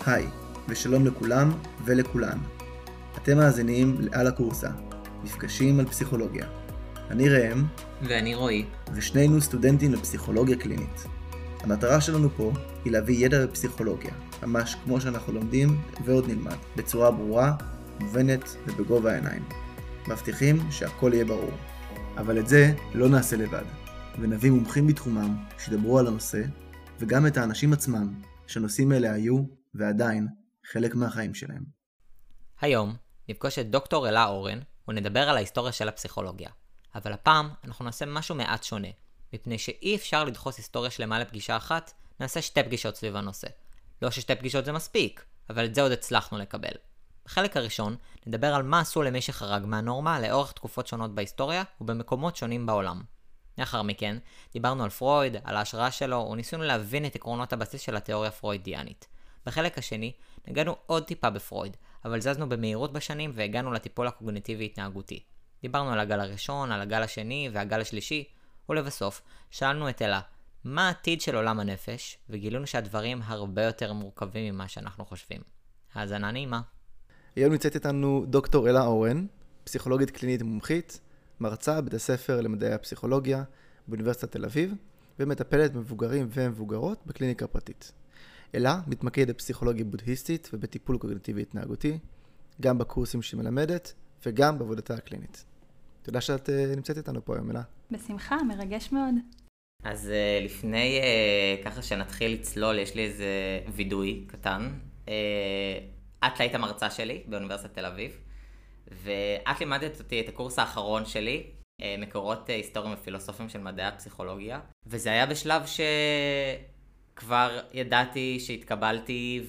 היי, ושלום לכולם ולכולן. אתם מאזינים לעל הקורסה, מפגשים על פסיכולוגיה. אני ראם. ואני רועי. ושנינו סטודנטים לפסיכולוגיה קלינית. המטרה שלנו פה היא להביא ידע בפסיכולוגיה, ממש כמו שאנחנו לומדים ועוד נלמד, בצורה ברורה, מובנת ובגובה העיניים. מבטיחים שהכל יהיה ברור. אבל את זה לא נעשה לבד, ונביא מומחים בתחומם שידברו על הנושא, וגם את האנשים עצמם שנושאים אלה היו ועדיין חלק מהחיים שלהם. היום נפגוש את דוקטור אלה אורן ונדבר על ההיסטוריה של הפסיכולוגיה. אבל הפעם אנחנו נעשה משהו מעט שונה. מפני שאי אפשר לדחוס היסטוריה שלמה לפגישה אחת, נעשה 2 פגישות סביב הנושא. לא ש2 פגישות זה מספיק, אבל את זה עוד הצלחנו לקבל. בחלק הראשון נדבר על מה עשו למי שחרג מהנורמה לאורך תקופות שונות בהיסטוריה ובמקומות שונים בעולם. לאחר מכן דיברנו על פרויד, על ההשראה שלו וניסינו להבין את עקרונות הבסיס של התיאוריה פרוידיאנית. בחלק השני נגענו עוד טיפה בפרויד, אבל זזנו במהירות בשנים והגענו לטיפול הקוגניטיבי-התנהגותי. דיברנו על הגל הראשון, על הגל השני והגל השלישי, ולבסוף שאלנו את אלה, מה העתיד של עולם הנפש, וגילינו שהדברים הרבה יותר מורכבים ממה שאנחנו חושבים. האזנה נעימה. היום נמצאת איתנו דוקטור אלה אורן, פסיכולוגית קלינית מומחית, מרצה בבית הספר למדעי הפסיכולוגיה באוניברסיטת תל אביב, ומטפלת במבוגרים ומבוגרות בקליניקה פרטית. אלה מתמקדת בפסיכולוגיה בודהיסטית ובטיפול קוגניטיבי התנהגותי, גם בקורסים שהיא מלמדת וגם בעבודתה הקלינית. תודה שאת נמצאת איתנו פה היום, אלה. בשמחה, מרגש מאוד. אז לפני ככה שנתחיל לצלול, יש לי איזה וידוי קטן. את היית המרצה שלי באוניברסיטת תל אביב, ואת לימדת אותי את הקורס האחרון שלי, מקורות היסטוריים ופילוסופיים של מדעי הפסיכולוגיה, וזה היה בשלב שכבר ידעתי שהתקבלתי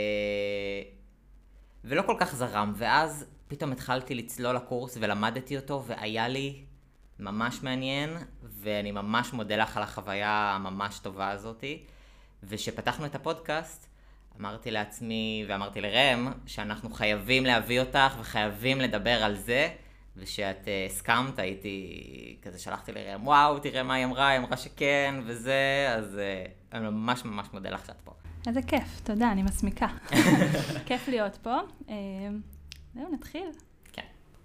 ולא כל כך זרם, ואז פתאום התחלתי לצלול לקורס ולמדתי אותו, והיה לי ממש מעניין, ואני ממש מודה לך על החוויה הממש טובה הזאת. ושפתחנו את הפודקאסט, אמרתי לעצמי ואמרתי לרם שאנחנו חייבים להביא אותך וחייבים לדבר על זה, ושאת הסכמת, הייתי כזה שלחתי לרם, וואו, תראה מה היא אמרה שכן וזה, אז אני ממש ממש מודה לך שאת פה. איזה כיף, תודה, אני מסמיקה. כיף להיות פה. זהו, נתחיל. כן.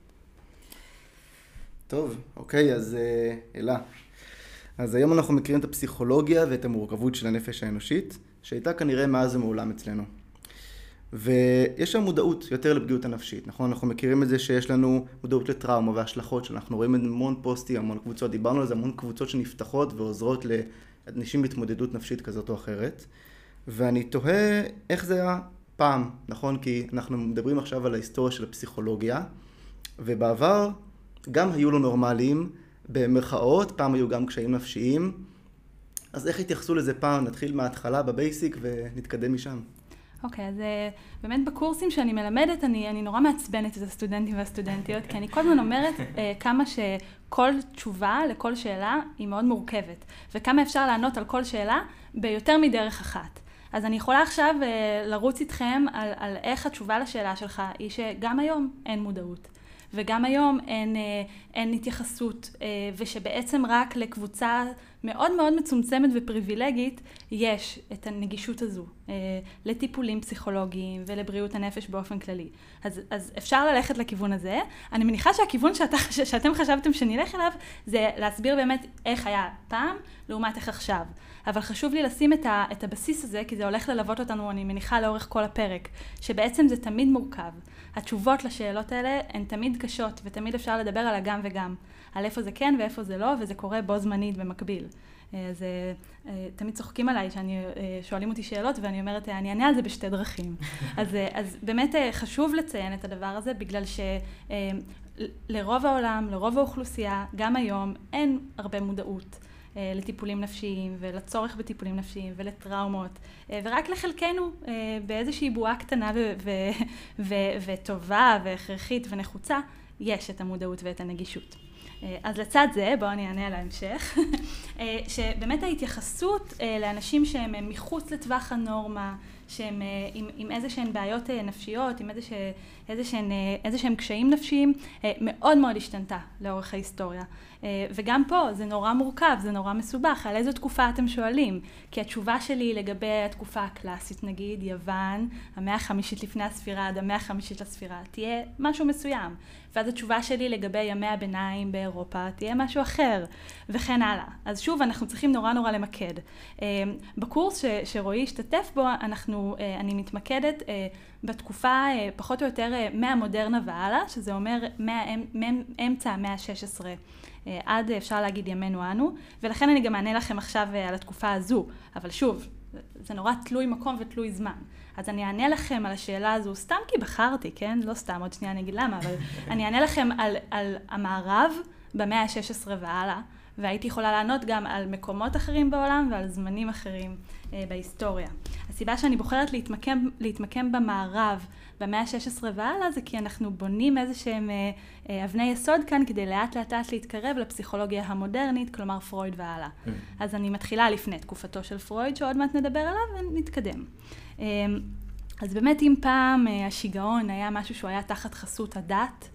טוב, אוקיי, אז אלה. אז היום אנחנו מכירים את הפסיכולוגיה ואת המורכבות של הנפש האנושית, שהייתה כנראה מאז ומעולם אצלנו. ויש שם מודעות יותר לפגיעות הנפשית, נכון? אנחנו מכירים את זה שיש לנו מודעות לטראומה והשלכות, שאנחנו רואים המון פוסטים, המון קבוצות, דיברנו על זה, המון קבוצות שנפתחות ועוזרות לאנשים בהתמודדות נפשית כזאת או אחרת. ואני תוהה איך זה היה פעם, נכון? כי אנחנו מדברים עכשיו על ההיסטוריה של הפסיכולוגיה, ובעבר גם היו לו נורמליים במרכאות, פעם היו גם קשיים נפשיים. אז איך התייחסו לזה פעם? נתחיל מההתחלה בבייסיק ונתקדם משם. אוקיי, אז באמת בקורסים שאני מלמדת, אני נורא מעצבנת את הסטודנטים והסטודנטיות, כי אני כל הזמן אומרת כמה שכל תשובה לכל שאלה היא מאוד מורכבת, וכמה אפשר לענות על כל שאלה ביותר מדרך אחת. אז אני יכולה עכשיו לרוץ איתכם על איך התשובה לשאלה שלך היא שגם היום אין מודעות. וגם היום אין התייחסות, ושבעצם רק לקבוצה מאוד מאוד מצומצמת ופריבילגית יש את הנגישות הזו לטיפולים פסיכולוגיים ולבריאות הנפש באופן כללי. אז אפשר ללכת לכיוון הזה. אני מניחה שהכיוון שאתם חשבתם שנלך אליו זה להסביר באמת איך היה פעם לעומת איך עכשיו. אבל חשוב לי לשים את הבסיס הזה, כי זה הולך ללוות אותנו, אני מניחה, לאורך כל הפרק, שבעצם זה תמיד מורכב. התשובות לשאלות האלה הן תמיד קשות, ותמיד אפשר לדבר על הגם וגם, על איפה זה כן ואיפה זה לא, וזה קורה בו זמנית במקביל. אז תמיד צוחקים עליי שואלים אותי שאלות, ואני אומרת, אני אענה על זה ב2 דרכים. אז באמת חשוב לציין את הדבר הזה, בגלל שלרוב העולם, לרוב האוכלוסייה, גם היום, אין הרבה מודעות לטיפולים נפשיים ולצורך בטיפולים נפשיים ולטראומות, ורק לחלקנו באיזושהי בועה קטנה וטובה והכרחית ונחוצה יש את המודעות ואת הנגישות. אז לצד זה, בואו אני אענה על ההמשך, שבאמת ההתייחסות לאנשים שהם מחוץ לטווח הנורמה, שהם עם איזשהן בעיות נפשיות, עם איזשהם קשיים נפשיים, מאוד מאוד השתנתה לאורך ההיסטוריה. וגם פה זה נורא מורכב, זה נורא מסובך. על איזו תקופה אתם שואלים? כי התשובה שלי לגבי התקופה הקלאסית, נגיד יוון, המאה החמישית לפני הספירה עד המאה החמישית לספירה, תהיה משהו מסוים. ואז התשובה שלי לגבי ימי הביניים באירופה תהיה משהו אחר, וכן הלאה. אז שוב, אנחנו צריכים נורא למקד. בקורס שרועי השתתף בו, אני מתמקדת בתקופה פחות או יותר מהמודרנה והלאה, שזה אומר מאמצע המאה ה-16. עד אפשר להגיד ימינו אנו, ולכן אני גם אענה לכם עכשיו על התקופה הזו, אבל שוב, זה נורא תלוי מקום ותלוי זמן. אז אני אענה לכם על השאלה הזו, סתם כי בחרתי, כן? לא סתם, עוד שנייה אני אגיד למה, אבל אני אענה לכם על המערב במאה ה-16 והלאה, והייתי יכולה לענות גם על מקומות אחרים בעולם ועל זמנים אחרים בהיסטוריה. הסיבה שאני בוחרת להתמקם במערב במאה ה-16 והלאה זה כי אנחנו בונים איזשהם אבני יסוד כאן כדי לאט להתקרב לפסיכולוגיה המודרנית, כלומר פרויד והלאה. אז אני מתחילה לפני תקופתו של פרויד, שעוד מעט נדבר עליו ונתקדם. אז באמת אם פעם השיגעון היה משהו שהוא היה תחת חסות הדת,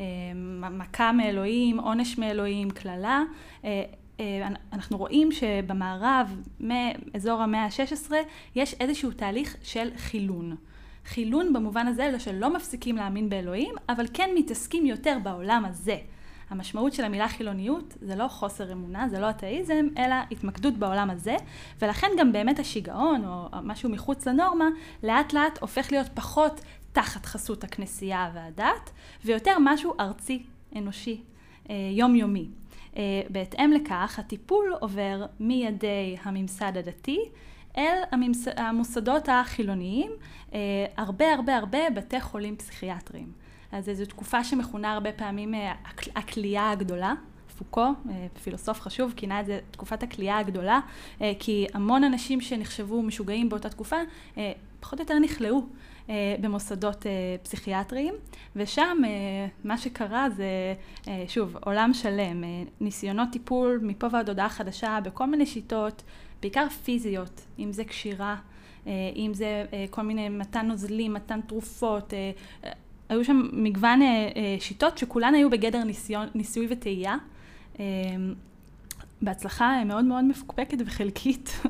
מכה מאלוהים, עונש מאלוהים, כללה, אנחנו רואים שבמערב, מאזור המאה ה-16, יש איזשהו תהליך של חילון. חילון במובן הזה שלא מפסיקים להאמין באלוהים, אבל כן מתעסקים יותר בעולם הזה. המשמעות של המילה חילוניות זה לא חוסר אמונה, זה לא אתאיזם, אלא התמקדות בעולם הזה, ולכן גם באמת השיגעון או משהו מחוץ לנורמה, לאט הופך להיות פחות תחת חסות הכנסייה והדת, ויותר משהו ארצי, אנושי, יומיומי. בהתאם לכך, הטיפול עובר מידי הממסד הדתי אל המוסדות החילוניים, הרבה בתי חולים פסיכיאטריים. אז זו תקופה שמכונה הרבה פעמים הכלייה הגדולה. פוקו, פילוסוף חשוב, כינה את זה תקופת הכלייה הגדולה, כי המון אנשים שנחשבו משוגעים באותה תקופה, פחות או יותר נכלאו במוסדות פסיכיאטריים, ושם מה שקרה זה, שוב, עולם שלם, ניסיונות טיפול מפה ועד הודעה חדשה בכל מיני שיטות, בעיקר פיזיות, אם זה קשירה, אם זה כל מיני מתן נוזלים, מתן תרופות, היו שם מגוון שיטות שכולן היו בגדר ניסוי וטעייה, בהצלחה מאוד מפוקפקת וחלקית,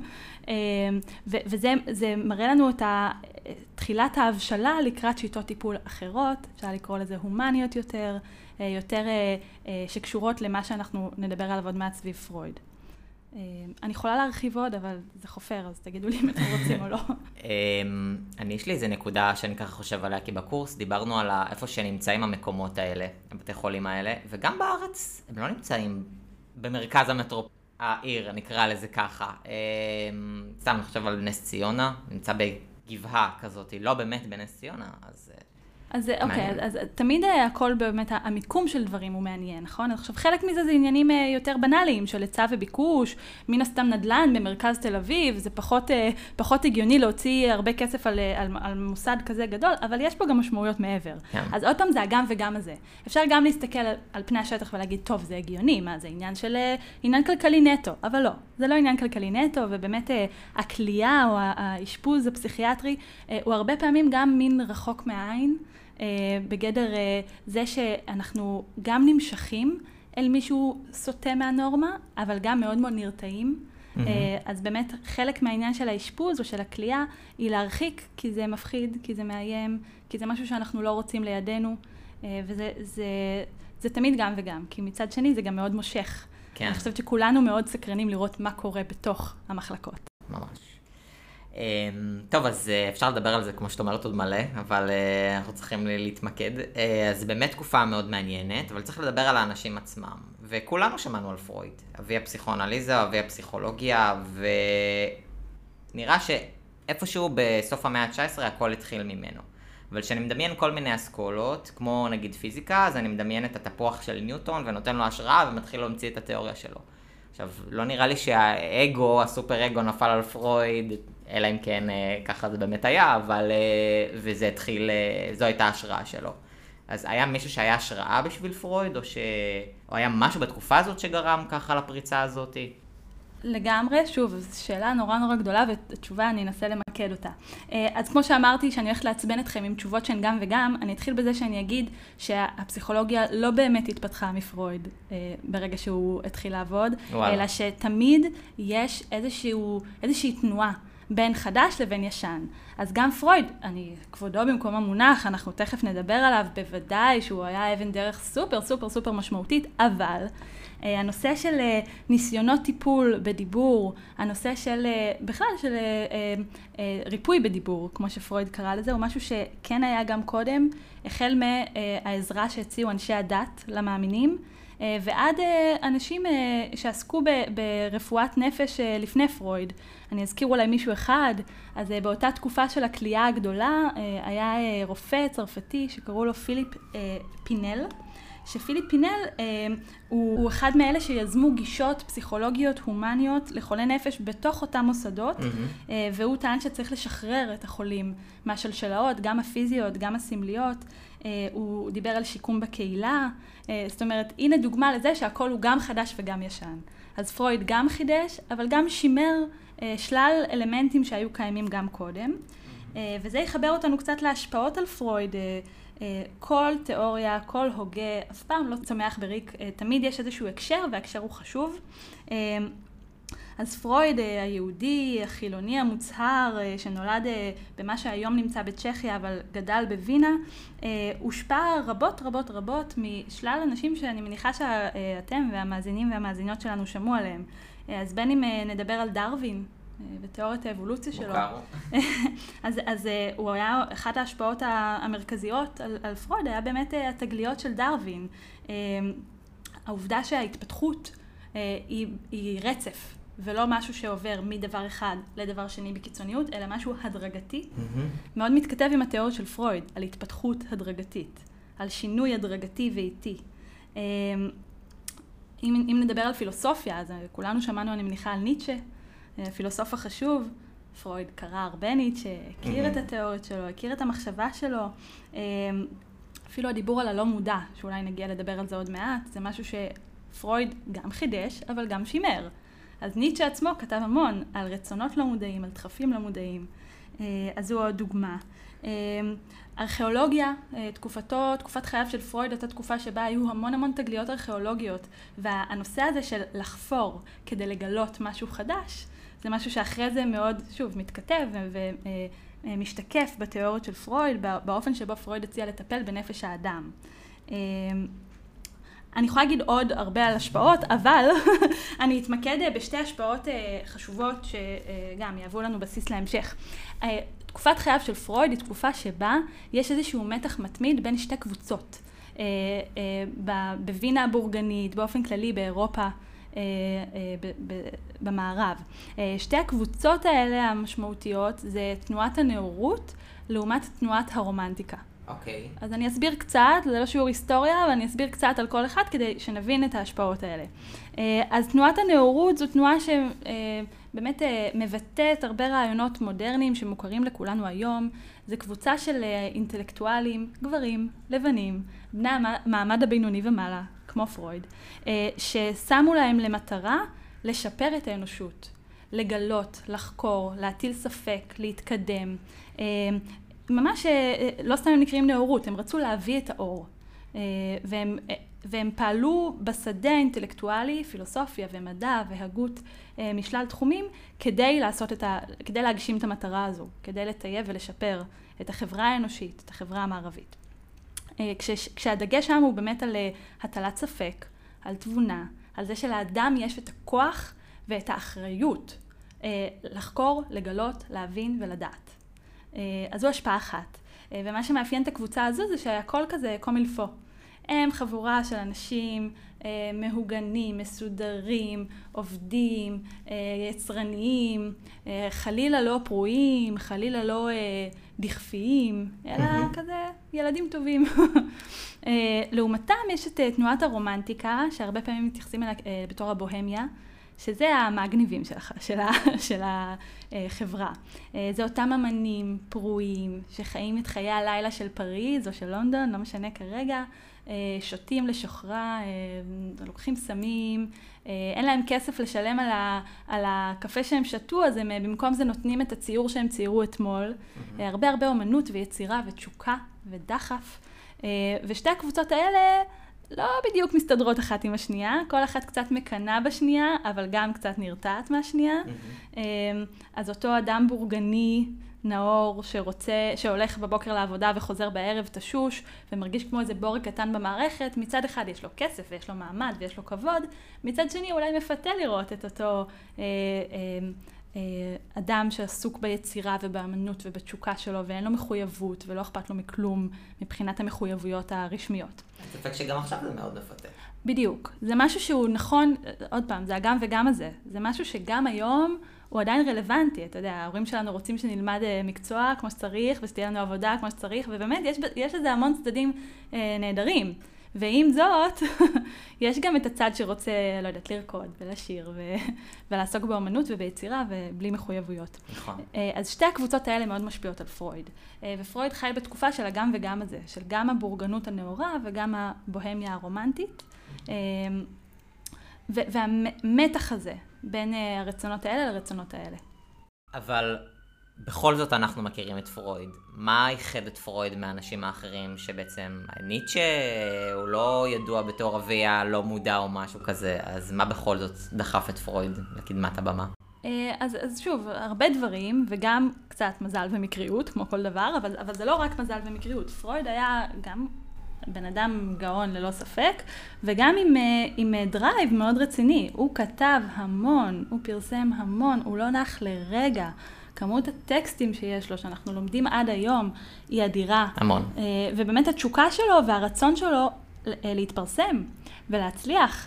וזה מראה לנו את תחילת ההבשלה לקראת שיטות טיפול אחרות, אפשר לקרוא לזה הומניות יותר שקשורות למה שאנחנו נדבר עליו עוד מעט סביב פרויד. אני יכולה להרחיב עוד, אבל זה חופר, אז תגידו לי אם אתם רוצים או לא. יש לי איזה נקודה שאני ככה חושב עליה, כי בקורס דיברנו על איפה שנמצאים המקומות האלה, הבתי חולים האלה, וגם בארץ הם לא נמצאים במרכז העיר, נקרא לזה ככה. סתם אני חושב על נס ציונה, נמצא בגבעה כזאת, לא באמת בנס ציונה, אז אוקיי, אז תמיד הכל באמת, המיקום של דברים הוא מעניין, נכון? עכשיו חלק מזה זה עניינים יותר בנאליים, של היצע וביקוש, מן הסתם נדל"ן במרכז תל אביב, זה פחות הגיוני להוציא הרבה כסף על מוסד כזה גדול, אבל יש פה גם משמעויות מעבר. אז עוד פעם זה הגם וגם הזה. אפשר גם להסתכל על פני השטח ולהגיד, טוב, זה הגיוני, מה זה עניין כלכלי נטו, אבל לא, זה לא עניין כלכלי נטו, ובאמת הכלייה או האשפוז הפסיכיאטרי הוא הרבה פעמים גם מין רחוק מהעין, בגדר זה שאנחנו גם נמשכים אל מישהו סוטה מהנורמה, אבל גם מאוד נרתעים. אז באמת חלק מהעניין של האשפוז או של הכלייה היא להרחיק, כי זה מפחיד, כי זה מאיים, כי זה משהו שאנחנו לא רוצים לידינו, וזה תמיד גם וגם, כי מצד שני זה גם מאוד מושך. כן. אני חושבת שכולנו מאוד סקרנים לראות מה קורה בתוך המחלקות. ממש. טוב, אז אפשר לדבר על זה כמו שאת אומרת עוד מלא, אבל אנחנו צריכים להתמקד. אז באמת תקופה מאוד מעניינת, אבל צריך לדבר על האנשים עצמם. וכולנו שמענו על פרויד, אבי הפסיכואנליזה, אבי הפסיכולוגיה, ונראה שאיפשהו בסוף המאה ה-19 הכל התחיל ממנו. אבל כשאני מדמיין כל מיני אסכולות, כמו נגיד פיזיקה, אז אני מדמיין את התפוח של ניוטון ונותן לו השראה ומתחיל להמציא את התיאוריה שלו. עכשיו, לא נראה לי שהאגו, הסופר אגו נפל על פרויד, אלא אם כן ככה זה באמת היה, אבל, וזה התחיל, זו הייתה השראה שלו. אז היה מישהו שהיה השראה בשביל פרויד, או היה משהו בתקופה הזאת שגרם ככה לפריצה הזאת? לגמרי, שוב, זו שאלה נורא גדולה, והתשובה אני אנסה למקד אותה. אז כמו שאמרתי, שאני הולכת לעצבן אתכם עם תשובות שהן גם וגם, אני אתחיל בזה שאני אגיד שהפסיכולוגיה לא באמת התפתחה מפרויד ברגע שהוא התחיל לעבוד, אלא שתמיד יש איזושהי תנועה בין חדש לבין ישן. אז גם פרויד, כבודו במקום המונח, אנחנו תכף נדבר עליו, בוודאי שהוא היה אבן דרך סופר משמעותית, אבל הנושא של ניסיונות טיפול בדיבור, הנושא של בכלל של ריפוי בדיבור, כמו שפרויד קרא לזה, הוא משהו שכן היה גם קודם, החל מהעזרה שהציעו אנשי הדת למאמינים, ועד אנשים שעסקו ברפואת נפש לפני פרויד. אני אזכיר אולי מישהו אחד, אז באותה תקופה של הכלייה הגדולה היה רופא צרפתי שקראו לו פיליפ פינל, שפיליפ פינל הוא אחד מאלה שיזמו גישות פסיכולוגיות הומניות לחולי נפש בתוך אותם מוסדות, והוא טען שצריך לשחרר את החולים מהשלשלאות, גם הפיזיות, גם הסמליות. הוא דיבר על שיקום בקהילה, זאת אומרת, הנה דוגמה לזה שהכל הוא גם חדש וגם ישן. אז פרויד גם חידש, אבל גם שימר שלל אלמנטים שהיו קיימים גם קודם, וזה יחבר אותנו קצת להשפעות על פרויד. כל תיאוריה, כל הוגה, אף פעם לא צומח בריק, תמיד יש איזשהו הקשר, וההקשר הוא חשוב. אז פרויד, היהודי, החילוני המוצהר, שנולד במה שהיום נמצא בצ'כיה, אבל גדל בווינה, הושפע רבות משלל אנשים שאני מניחה שאתם והמאזינים והמאזינות שלנו שמעו עליהם. אז בין אם נדבר על דרווין, בתיאוריית האבולוציה שלו. אז הוא היה, אחת ההשפעות המרכזיות על פרויד היה באמת התגליות של דרווין. העובדה שההתפתחות היא רצף, ולא משהו שעובר מדבר אחד לדבר שני בקיצוניות, אלא משהו הדרגתי. מאוד מתכתב עם התיאוריה של פרויד, על התפתחות הדרגתית, על שינוי הדרגתי ואיטי. אם נדבר על פילוסופיה, אז כולנו שמענו, אני מניחה, על ניטשה, פילוסוף החשוב. פרויד קרא הרבה ניטשה, הכיר את התיאוריות שלו, הכיר את המחשבה שלו. אפילו הדיבור על הלא מודע, שאולי נגיע לדבר על זה עוד מעט, זה משהו שפרויד גם חידש, אבל גם שימר. אז ניטשה עצמו כתב המון על רצונות לא מודעים, על דחפים לא מודעים. אז זו עוד דוגמה. ארכיאולוגיה, תקופת חייו של פרויד, הייתה תקופה שבה היו המון תגליות ארכיאולוגיות, והנושא הזה של לחפור כדי לגלות משהו חדש, זה משהו שאחרי זה מאוד, שוב, מתכתב ומשתקף בתיאוריות של פרויד, באופן שבו פרויד הציע לטפל בנפש האדם. אני יכולה להגיד עוד הרבה על השפעות, אבל אני אתמקד בשתי השפעות חשובות שגם יהוו לנו בסיס להמשך. תקופת חייו של פרויד היא תקופה שבה יש איזשהו מתח מתמיד בין שתי קבוצות. בווינה הבורגנית, באופן כללי באירופה, במערב. שתי הקבוצות האלה המשמעותיות זה תנועת הנאורות לעומת תנועת הרומנטיקה. אוקיי. אז אני אסביר קצת, זה לא שיעור היסטוריה, אבל אני אסביר קצת על כל אחד כדי שנבין את ההשפעות האלה. אז תנועת הנאורות זו תנועה שבאמת מבטאת הרבה רעיונות מודרניים שמוכרים לכולנו היום. זו קבוצה של אינטלקטואלים, גברים, לבנים, בני המעמד הבינוני ומעלה, כמו פרויד, ששמו להם למטרה לשפר את האנושות, לגלות, לחקור, להטיל ספק, להתקדם. ממש לא סתם הם נקראים נאורות, הם רצו להביא את האור. והם פעלו בשדה האינטלקטואלי, פילוסופיה ומדע והגות משלל תחומים, כדי להגשים את המטרה הזו, כדי לטייב ולשפר את החברה האנושית, את החברה המערבית. כשהדגש שם הוא באמת על הטלת ספק, על תבונה, על זה שלאדם יש את הכוח ואת האחריות לחקור, לגלות, להבין ולדעת. אז זו השפעה אחת. ומה שמאפיין את הקבוצה הזו זה שהכל כזה קומילפו. הם חבורה של אנשים מהוגנים, מסודרים, עובדים, יצרניים, חלילה לא פרועים, חלילה לא דכפיים, אלא כזה ילדים טובים. לעומתם יש את תנועת הרומנטיקה, שהרבה פעמים מתייחסים אליה בתור הבוהמיה, שזה המגניבים של החברה. זה אותם אמנים פרועים שחיים את חיי הלילה של פריז או של לונדון, לא משנה כרגע, שותים לשוחרה, לוקחים סמים, אין להם כסף לשלם על הקפה שהם שתו, אז הם במקום זה נותנים את הציור שהם ציירו אתמול. הרבה אומנות ויצירה ותשוקה ודחף. ושתי הקבוצות האלה לא בדיוק מסתדרות אחת עם השנייה, כל אחת קצת מקנה בשנייה, אבל גם קצת נרתעת מהשנייה. אז אותו אדם בורגני, נאור, שהולך בבוקר לעבודה וחוזר בערב תשוש, ומרגיש כמו איזה בורג קטן במערכת, מצד אחד יש לו כסף ויש לו מעמד ויש לו כבוד, מצד שני אולי מפתה לראות את אותו אדם שעסוק ביצירה ובאמנות ובתשוקה שלו, ואין לו מחויבות ולא אכפת לו מכלום מבחינת המחויבויות הרשמיות. ספק שגם עכשיו זה מאוד מפתה. בדיוק. זה משהו שהוא נכון, עוד פעם, זה הגם וגם הזה. זה משהו שגם היום הוא עדיין רלוונטי. אתה יודע, ההורים שלנו רוצים שנלמד מקצוע כמו שצריך, ושתהיה לנו עבודה כמו שצריך, ובאמת יש לזה המון צדדים נהדרים. ועם זאת, יש גם את הצד שרוצה, לא יודעת, לרקוד ולשיר ולעסוק באמנות וביצירה ובלי מחויבויות. נכון. אז שתי הקבוצות האלה מאוד משפיעות על פרויד. ופרויד חי בתקופה של הגם וגם הזה, של גם הבורגנות הנאורה וגם הבוהמיה הרומנטית. והמתח הזה בין הרצונות האלה לרצונות האלה. אבל בכל זאת אנחנו מכירים את פרויד. מה ייחד את פרויד מהאנשים האחרים שבעצם ניטשה הוא לא ידוע בתור אבי הלא מודע או משהו כזה, אז מה בכל זאת דחף את פרויד לקדמת הבמה? אז שוב, הרבה דברים וגם קצת מזל ומקריות כמו כל דבר, אבל זה לא רק מזל ומקריות. פרויד היה גם בן אדם גאון ללא ספק, וגם עם דרייב מאוד רציני. הוא כתב המון, הוא פרסם המון, הוא לא נח לרגע. כמות הטקסטים שיש לו, שאנחנו לומדים עד היום, היא אדירה. המון. ובאמת התשוקה שלו והרצון שלו להתפרסם ולהצליח,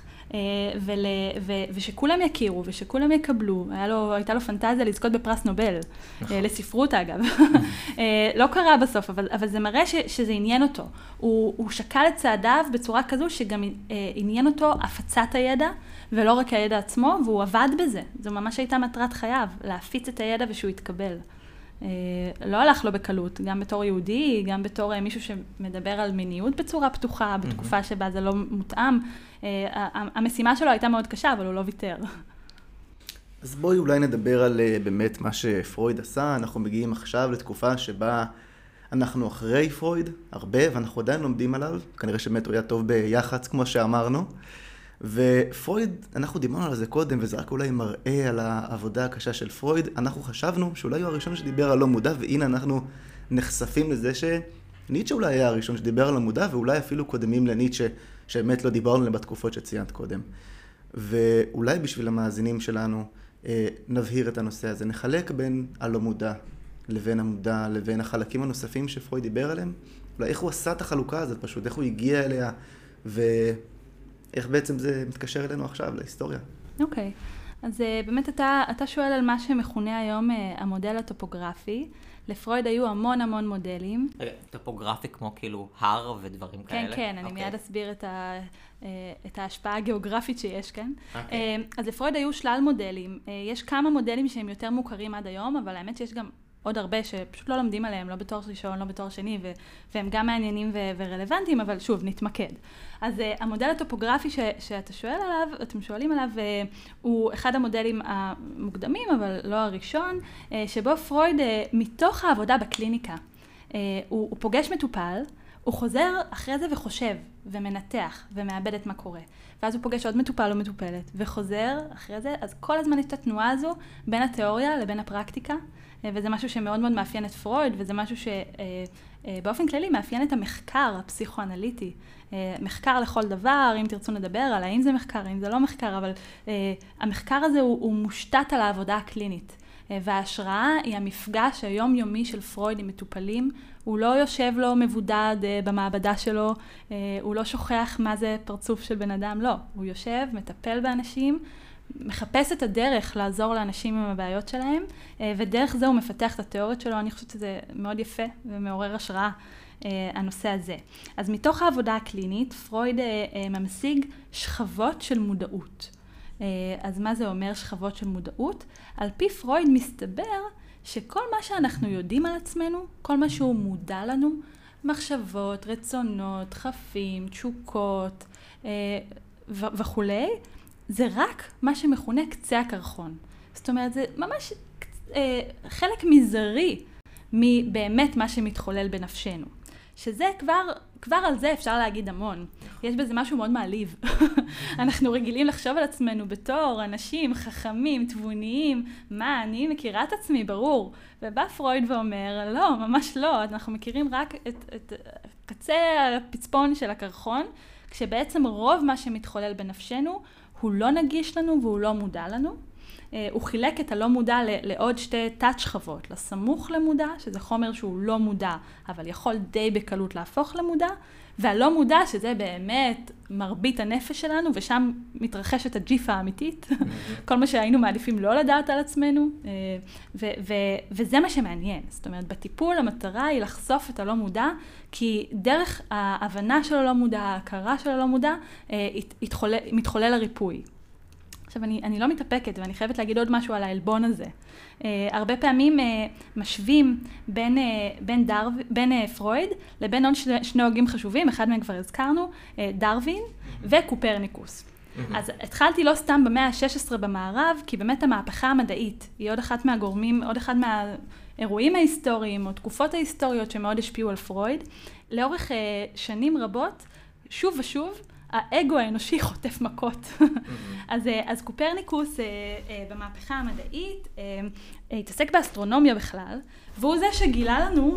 ושכולם יכירו ושכולם יקבלו. הייתה לו פנטזיה לזכות בפרס נובל, לספרות אגב. לא קרה בסוף, אבל זה מראה שזה עניין אותו. הוא שקל את צעדיו בצורה כזו שגם עניין אותו הפצת הידע, ולא רק הידע עצמו, והוא עבד בזה. זו ממש הייתה מטרת חייו, להפיץ את הידע ושהוא יתקבל. לא הלך לו בקלות, גם בתור יהודי, גם בתור מישהו שמדבר על מיניות בצורה פתוחה, בתקופה שבה זה לא מותאם. המשימה שלו הייתה מאוד קשה, אבל הוא לא ויתר. אז בואי אולי נדבר על באמת מה שפרויד עשה. אנחנו מגיעים עכשיו לתקופה שבה אנחנו אחרי פרויד הרבה, ואנחנו עדיין לומדים עליו. כנראה שבאמת הוא היה טוב ביח"צ, כמו שאמרנו. ופרויד, אנחנו דיברנו על זה קודם, וזה רק אולי מראה על העבודה הקשה של פרויד. אנחנו חשבנו שאולי הוא הראשון שדיבר על לא מודע, והנה אנחנו נחשפים לזה שניטשה אולי היה הראשון שדיבר על לא מודע, ואולי אפילו קודמים לניטשה, שבאמת לא דיברנו עליהם בתקופות שציינת קודם. ואולי בשביל המאזינים שלנו נבהיר את הנושא הזה, נחלק בין הלא מודע לבין המודע, לבין החלקים הנוספים שפרויד דיבר עליהם. אולי איך הוא עשה את החלוקה הזאת פשוט, איך הוא הגיע אליה, איך בעצם זה מתקשר אלינו עכשיו, להיסטוריה. אוקיי. אז באמת אתה שואל על מה שמכונה היום המודל הטופוגרפי. לפרויד היו המון מודלים. טופוגרפי כמו כאילו הר ודברים כאלה? כן, אני מיד אסביר את ההשפעה הגיאוגרפית שיש כאן. אז לפרויד היו שלל מודלים. יש כמה מודלים שהם יותר מוכרים עד היום, אבל האמת שיש גם עוד הרבה שפשוט לא לומדים עליהם, לא בתואר ראשון, לא בתואר שני, והם גם מעניינים ורלוונטיים, אבל שוב, נתמקד. אז המודל הטופוגרפי שאתה שואל עליו, אתם שואלים עליו, הוא אחד המודלים המוקדמים, אבל לא הראשון, שבו פרויד, מתוך העבודה בקליניקה, הוא פוגש מטופל, הוא חוזר אחרי זה וחושב, ומנתח, ומאבד את מה קורה. ואז הוא פוגש עוד מטופל או מטופלת, וחוזר אחרי זה, אז כל הזמן יש את התנועה הזו בין התיאוריה לבין הפרקטיקה, וזה משהו שמאוד מאוד מאפיין את פרויד, וזה משהו שבאופן כללי מאפיין את המחקר הפסיכואנליטי. מחקר לכל דבר, אם תרצו נדבר על האם זה מחקר, האם זה לא מחקר, אבל המחקר הזה הוא מושתת על העבודה הקלינית. וההשראה היא המפגש היומיומי של פרויד עם מטופלים. הוא לא יושב לו מבודד במעבדה שלו, הוא לא שוכח מה זה פרצוף של בן אדם, לא. הוא יושב, מטפל באנשים, מחפש את הדרך לעזור לאנשים עם הבעיות שלהם, ודרך זה הוא מפתח את התיאוריות שלו. אני חושבת שזה מאוד יפה ומעורר השראה, הנושא הזה. אז מתוך העבודה הקלינית, פרויד ממשיג שכבות של מודעות. אז מה זה אומר שכבות של מודעות? על פי פרויד מסתבר שכל מה שאנחנו יודעים על עצמנו, כל מה שהוא מודע לנו, מחשבות, רצונות, דחפים, תשוקות וכו', זה רק מה שמכונה קצה הקרחון. זאת אומרת, זה ממש חלק מזערי מבאמת מה שמתחולל בנפשנו. שזה כבר על זה אפשר להגיד המון. יש בזה משהו מאוד מעליב. אנחנו רגילים לחשוב על עצמנו בתור אנשים חכמים, תבוניים. מה, אני מכירה את עצמי, ברור. ובא פרויד ואומר, לא, ממש לא. אנחנו מכירים רק את קצה הפצפון של הקרחון, כשבעצם רוב מה שמתחולל בנפשנו הוא לא נגיש לנו והוא לא מודע לנו. הוא חילק את הלא מודע לעוד שתי תת שכבות, לסמוך למודע, שזה חומר שהוא לא מודע, אבל יכול די בקלות להפוך למודע, והלא מודע, שזה באמת מרבית הנפש שלנו, ושם מתרחשת הג'יפה האמיתית, כל מה שהיינו מעדיפים לא לדעת על עצמנו, וזה מה שמעניין. זאת אומרת, בטיפול המטרה היא לחשוף את הלא מודע, כי דרך ההבנה של הלא מודע, ההכרה של הלא מודע, מתחולל הריפוי. עכשיו, אני לא מתאפקת, ואני חייבת להגיד עוד משהו על העלבון הזה. הרבה פעמים משווים בין פרויד לבין עוד שני הוגים חשובים, אחד מהם כבר הזכרנו, דרווין וקופרניקוס. אז התחלתי לא סתם במאה ה-16 במערב, כי באמת המהפכה המדעית היא עוד אחת מהגורמים, עוד אחד מהאירועים ההיסטוריים או תקופות ההיסטוריות שמאוד השפיעו על פרויד. לאורך שנים רבות, שוב ושוב, האגו האנושי חוטף מכות. אז קופרניקוס במהפכה המדעית התעסק באסטרונומיה בכלל, והוא זה שגילה לנו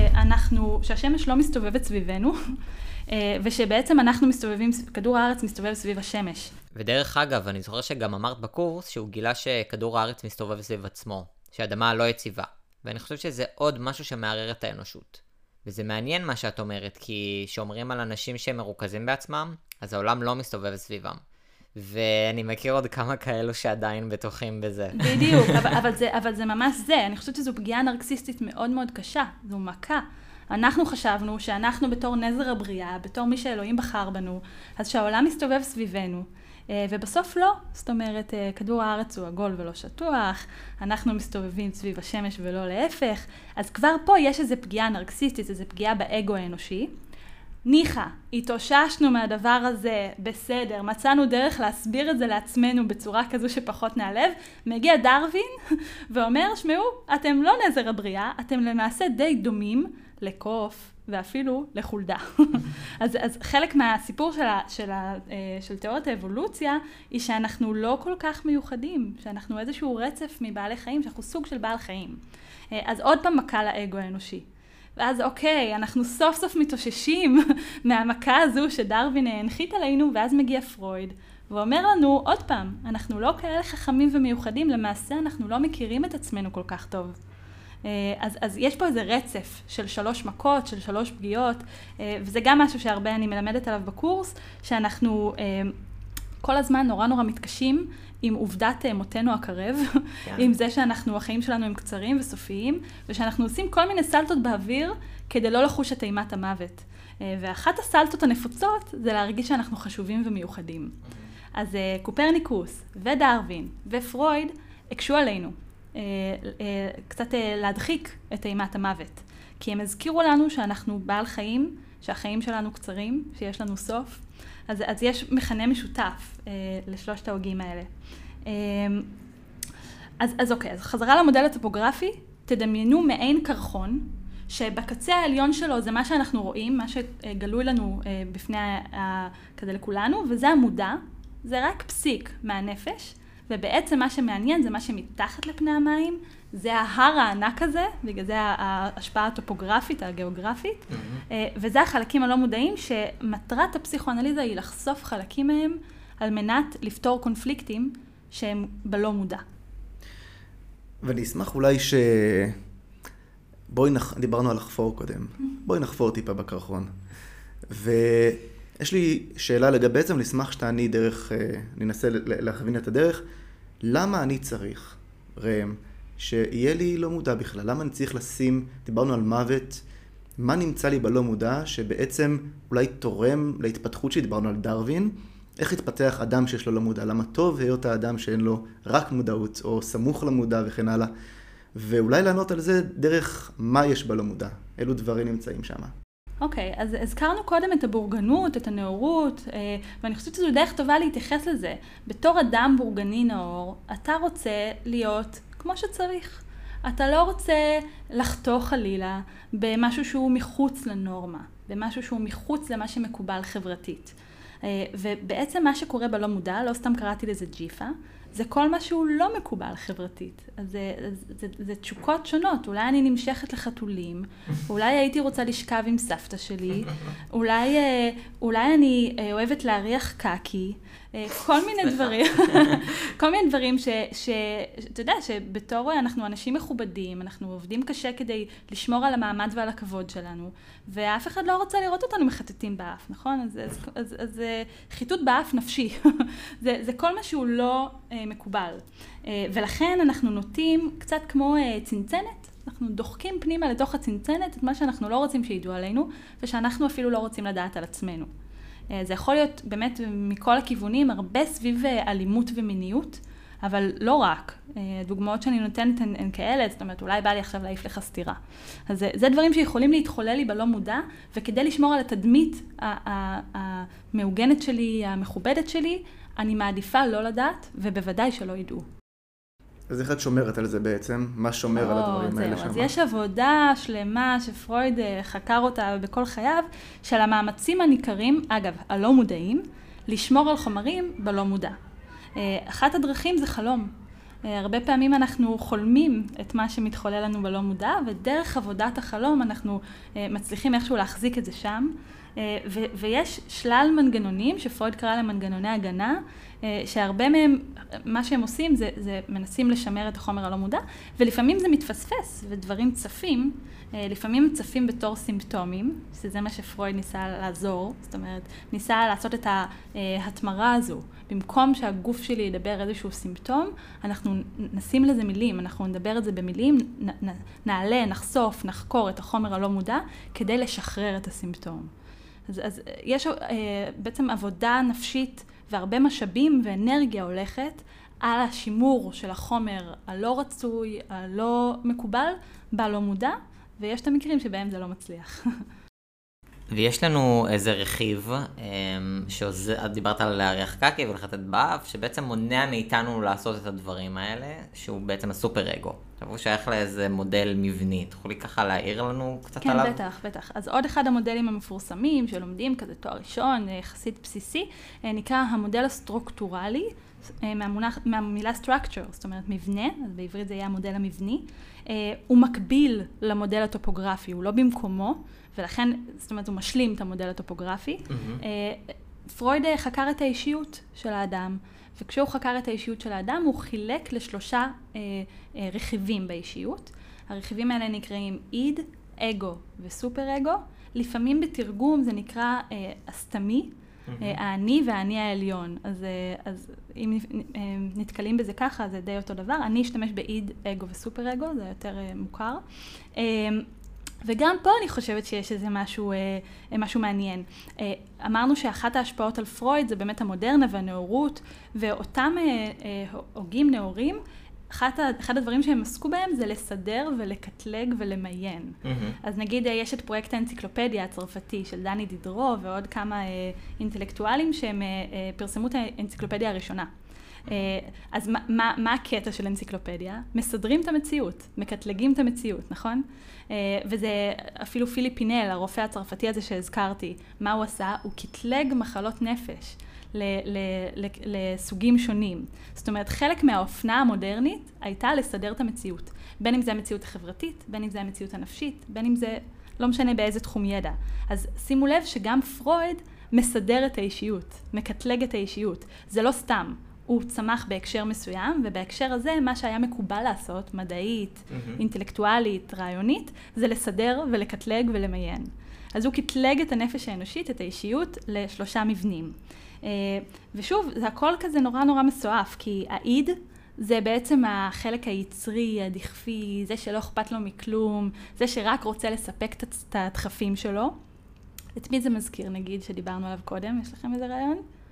שהשמש לא מסתובבת סביבנו, ושבעצם כדור הארץ מסתובב סביב השמש. ודרך אגב, אני זוכר שגם אמרת בקורס שהוא גילה שכדור הארץ מסתובב סביב עצמו, שהאדמה לא יציבה. ואני חושב שזה עוד משהו שמערער את האנושות. וזה מעניין מה שאת אומרת, כי שאומרים על אנשים שהם מרוכזים בעצמם, אז העולם לא מסתובב סביבם. ואני מכיר עוד כמה כאלו שעדיין בטוחים בזה. בדיוק, אבל זה ממש זה. אני חושבת שזו פגיעה נרקסיסטית מאוד מאוד קשה. זו מכה. אנחנו חשבנו שאנחנו בתור נזר הבריאה, בתור מי שאלוהים בחר בנו, אז שהעולם מסתובב סביבנו. ובסוף לא, זאת אומרת, כדור הארץ הוא עגול ולא שטוח, אנחנו מסתובבים סביב השמש ולא להפך, אז כבר פה יש איזו פגיעה נרקסיסטית, איזו פגיעה באגו האנושי. ניחא, התאוששנו מהדבר הזה, בסדר, מצאנו דרך להסביר את זה לעצמנו בצורה כזו שפחות נעלב, מגיע דרווין ואומר, שמעו, אתם לא נזר הבריאה, אתם למעשה די דומים לקוף, ואפילו לחולדה. אז חלק מהסיפור של תיאוריית האבולוציה, היא שאנחנו לא כל כך מיוחדים, שאנחנו איזשהו רצף מבעלי חיים, שאנחנו סוג של בעל חיים. אז עוד פעם מכה לאגו האנושי. ואז אוקיי, אנחנו סוף סוף מתאוששים מהמכה הזו שדרווין הנחית עלינו, ואז מגיע פרויד, ואומר לנו עוד פעם, אנחנו לא כאלה חכמים ומיוחדים, למעשה אנחנו לא מכירים את עצמנו כל כך טוב. אז יש פה איזה רצף של 3 מכות, של 3 פגיעות, וזה גם משהו שהרבה אני מלמדת עליו בקורס, שאנחנו כל הזמן נורא מתקשים עם עובדת מותנו הקרב, עם זה החיים שלנו הם קצרים וסופיים, ושאנחנו עושים כל מיני סלטות באוויר כדי לא לחוש את אימת המוות. ואחת הסלטות הנפוצות זה להרגיש שאנחנו חשובים ומיוחדים. אז קופרניקוס ודרווין ופרויד הקשו עלינו. קצת להדחיק את אימת המוות. כי הם הזכירו לנו שאנחנו בעל חיים, שהחיים שלנו קצרים, שיש לנו סוף. אז יש מכנה משותף לשלושת ההוגים האלה. אז אוקיי, אז חזרה למודל הטופוגרפי, תדמיינו מעין קרחון, שבקצה העליון שלו זה מה שאנחנו רואים, מה שגלוי לנו בפני כזה לכולנו, וזה המודע, זה רק פסיק מהנפש, ובעצם מה שמעניין זה מה שמתחת לפני המים, זה ההר הענק הזה, בגלל זה ההשפעה הטופוגרפית, הגיאוגרפית, וזה החלקים הלא מודעים, שמטרת הפסיכואנליזה היא לחשוף חלקים מהם, על מנת לפתור קונפליקטים שהם בלא מודע. ואני אשמח אולי דיברנו על לחפור קודם, בואי נחפור טיפה בקרחון. ויש לי שאלה לגבי בעצם, נשמח שתעני דרך, אני אנסה להכווין את הדרך, למה אני צריך, ראם, שיהיה לי לא מודע בכלל? למה אני צריך לשים, דיברנו על מוות, מה נמצא לי בלא מודע שבעצם אולי תורם להתפתחות שדיברנו על דרווין, איך התפתח אדם שיש לו לא מודע? למה טוב היות האדם שאין לו רק מודעות, או סמוך למודע וכן הלאה? ואולי לענות על זה דרך מה יש בלא מודע. אילו דברים נמצאים שם. אוקיי, אז הזכרנו קודם את הבורגנות, את הנאורות, ואני חושבת שזו דרך טובה להתייחס לזה. בתור אדם בורגני נאור, אתה רוצה להיות כמו שצריך. אתה לא רוצה לחתוך חלילה במשהו שהוא מחוץ לנורמה, במשהו שהוא מחוץ למה שמקובל חברתית. ובעצם מה שקורה בלא מודע, לא סתם קראתי לזה ג'יפה, זה כל מה שהוא לא מקובל חברתית. אז זה תשוקות שונות. אולי אני נמשכת לחתולים, אולי הייתי רוצה לשכב עם סבתא שלי, אולי אני אוהבת להריח קקי, כל מיני דברים. כל מיני דברים שאתה יודע, שבתור אנחנו אנשים מכובדים, אנחנו עובדים קשה כדי לשמור על המעמד ועל הכבוד שלנו, ואף אחד לא רוצה לראות אותנו מחטטים באף, נכון? אז חיטוט באף נפשי. זה כל מה שהוא לא מקובל. ולכן אנחנו נוטים קצת כמו צנצנת, אנחנו דוחקים פנימה לתוך הצנצנת את מה שאנחנו לא רוצים שידעו עלינו, ושאנחנו אפילו לא רוצים לדעת על עצמנו. זה יכול להיות באמת מכל הכיוונים, הרבה סביב אלימות ומיניות, אבל לא רק. דוגמאות שאני נותנת הן כאלה, זאת אומרת, אולי בא לי עכשיו להעיף לך סתירה. אז זה דברים שיכולים להתחולל לי בלא מודע, וכדי לשמור על התדמית המעוגנת שלי, המכובדת שלי, אני מעדיפה לא לדעת, ובוודאי שלא ידעו. אז איך את שומרת על זה בעצם? מה שומר על הדברים האלה שם? אז יש עבודה שלמה שפרויד חקר אותה בכל חייו, של המאמצים הניכרים, אגב, הלא מודעים, לשמור על חומרים בלא מודע. אחת הדרכים זה חלום. הרבה פעמים אנחנו חולמים את מה שמתחולל לנו בלא מודע, ודרך עבודת החלום אנחנו מצליחים איכשהו להחזיק את זה שם. ויש שלל מנגנונים שפרויד קרא למנגנוני הגנה, שהרבה מהם, מה שהם עושים זה מנסים לשמר את החומר הלא מודע, ולפעמים זה מתפספס ודברים צפים, לפעמים צפים בתור סימפטומים, שזה מה שפרויד ניסה לעזור, זאת אומרת, ניסה לעשות את ההתמרה הזו. במקום שהגוף שלי ידבר איזשהו סימפטום, אנחנו נשים לזה מילים, אנחנו נדבר את זה במילים, נעלה, נחשוף, נחקור את החומר הלא מודע, כדי לשחרר את הסימפטום. אז יש בעצם עבודה נפשית והרבה משאבים ואנרגיה הולכת על השימור של החומר הלא רצוי, הלא מקובל, בלא מודע, ויש את המקרים שבהם זה לא מצליח. ויש לנו איזה רכיב, את דיברת על להריח קקי ולחטט באף, שבעצם מונע מאיתנו לעשות את הדברים האלה, שהוא בעצם הסופר אגו. עכשיו הוא שייך לאיזה מודל מבני. תוכלי ככה להעיר לנו קצת עליו? כן, בטח. אז עוד אחד המודלים המפורסמים שלומדים כזה תואר ראשון, יחסית בסיסי, נקרא המודל הסטרוקטורלי, מהמילה structure, זאת אומרת מבנה, אז בעברית זה יהיה המודל המבני. הוא מקביל למודל הטופוגרפי, הוא לא במקומו, ולכן, זאת אומרת, הוא משלים את המודל הטופוגרפי. פרויד חקר את האישיות של האדם, וכשהוא חקר את האישיות של האדם, הוא חילק לשלושה רכיבים באישיות. הרכיבים האלה נקראים איד, אגו וסופר אגו. לפעמים בתרגום זה נקרא הסתמי, האני והאני העליון. אז אם נתקלים בזה ככה, זה די אותו דבר. אני אשתמש באיד, אגו וסופר אגו, זה יותר מוכר. וגם פה אני חושבת שיש איזה משהו מעניין. אמרנו שאחת ההשפעות על פרויד זה באמת המודרנה והנאורות, ואותם הוגים נאורים, אחד הדברים שהם עסקו בהם זה לסדר ולקטלג ולמיין. אז נגיד יש את פרויקט האנציקלופדיה הצרפתי של דני דידרו ועוד כמה אינטלקטואלים שהם פרסמו את האנציקלופדיה הראשונה. אז מה הקטע של אנציקלופדיה? מסדרים את המציאות, מקטלגים את המציאות, נכון? וזה אפילו פיליפ פינל, הרופא הצרפתי הזה שהזכרתי, מה הוא עשה? הוא קטלג מחלות נפש לסוגים שונים. זאת אומרת, חלק מהאופנה המודרנית הייתה לסדר את המציאות. בין אם זה המציאות החברתית, בין אם זה המציאות הנפשית, בין אם זה לא משנה באיזה תחום ידע. אז שימו לב שגם פרויד מסדר את האישיות, מקטלג את האישיות. זה לא סתם. הוא צמח בהקשר מסוים, ובהקשר הזה מה שהיה מקובל לעשות, מדעית, אינטלקטואלית, רעיונית, זה לסדר ולקטלג ולמיין. אז הוא קטלג את הנפש האנושית, את האישיות, לשלושה מבנים. ושוב, זה הכל כזה נורא נורא מסועף, כי האיד זה בעצם החלק היצרי, הדכפי, זה שלא אכפת לו מכלום, זה שרק רוצה לספק את הדחפים שלו. את מי זה מזכיר, נגיד, שדיברנו עליו קודם? יש לכם איזה רעיון?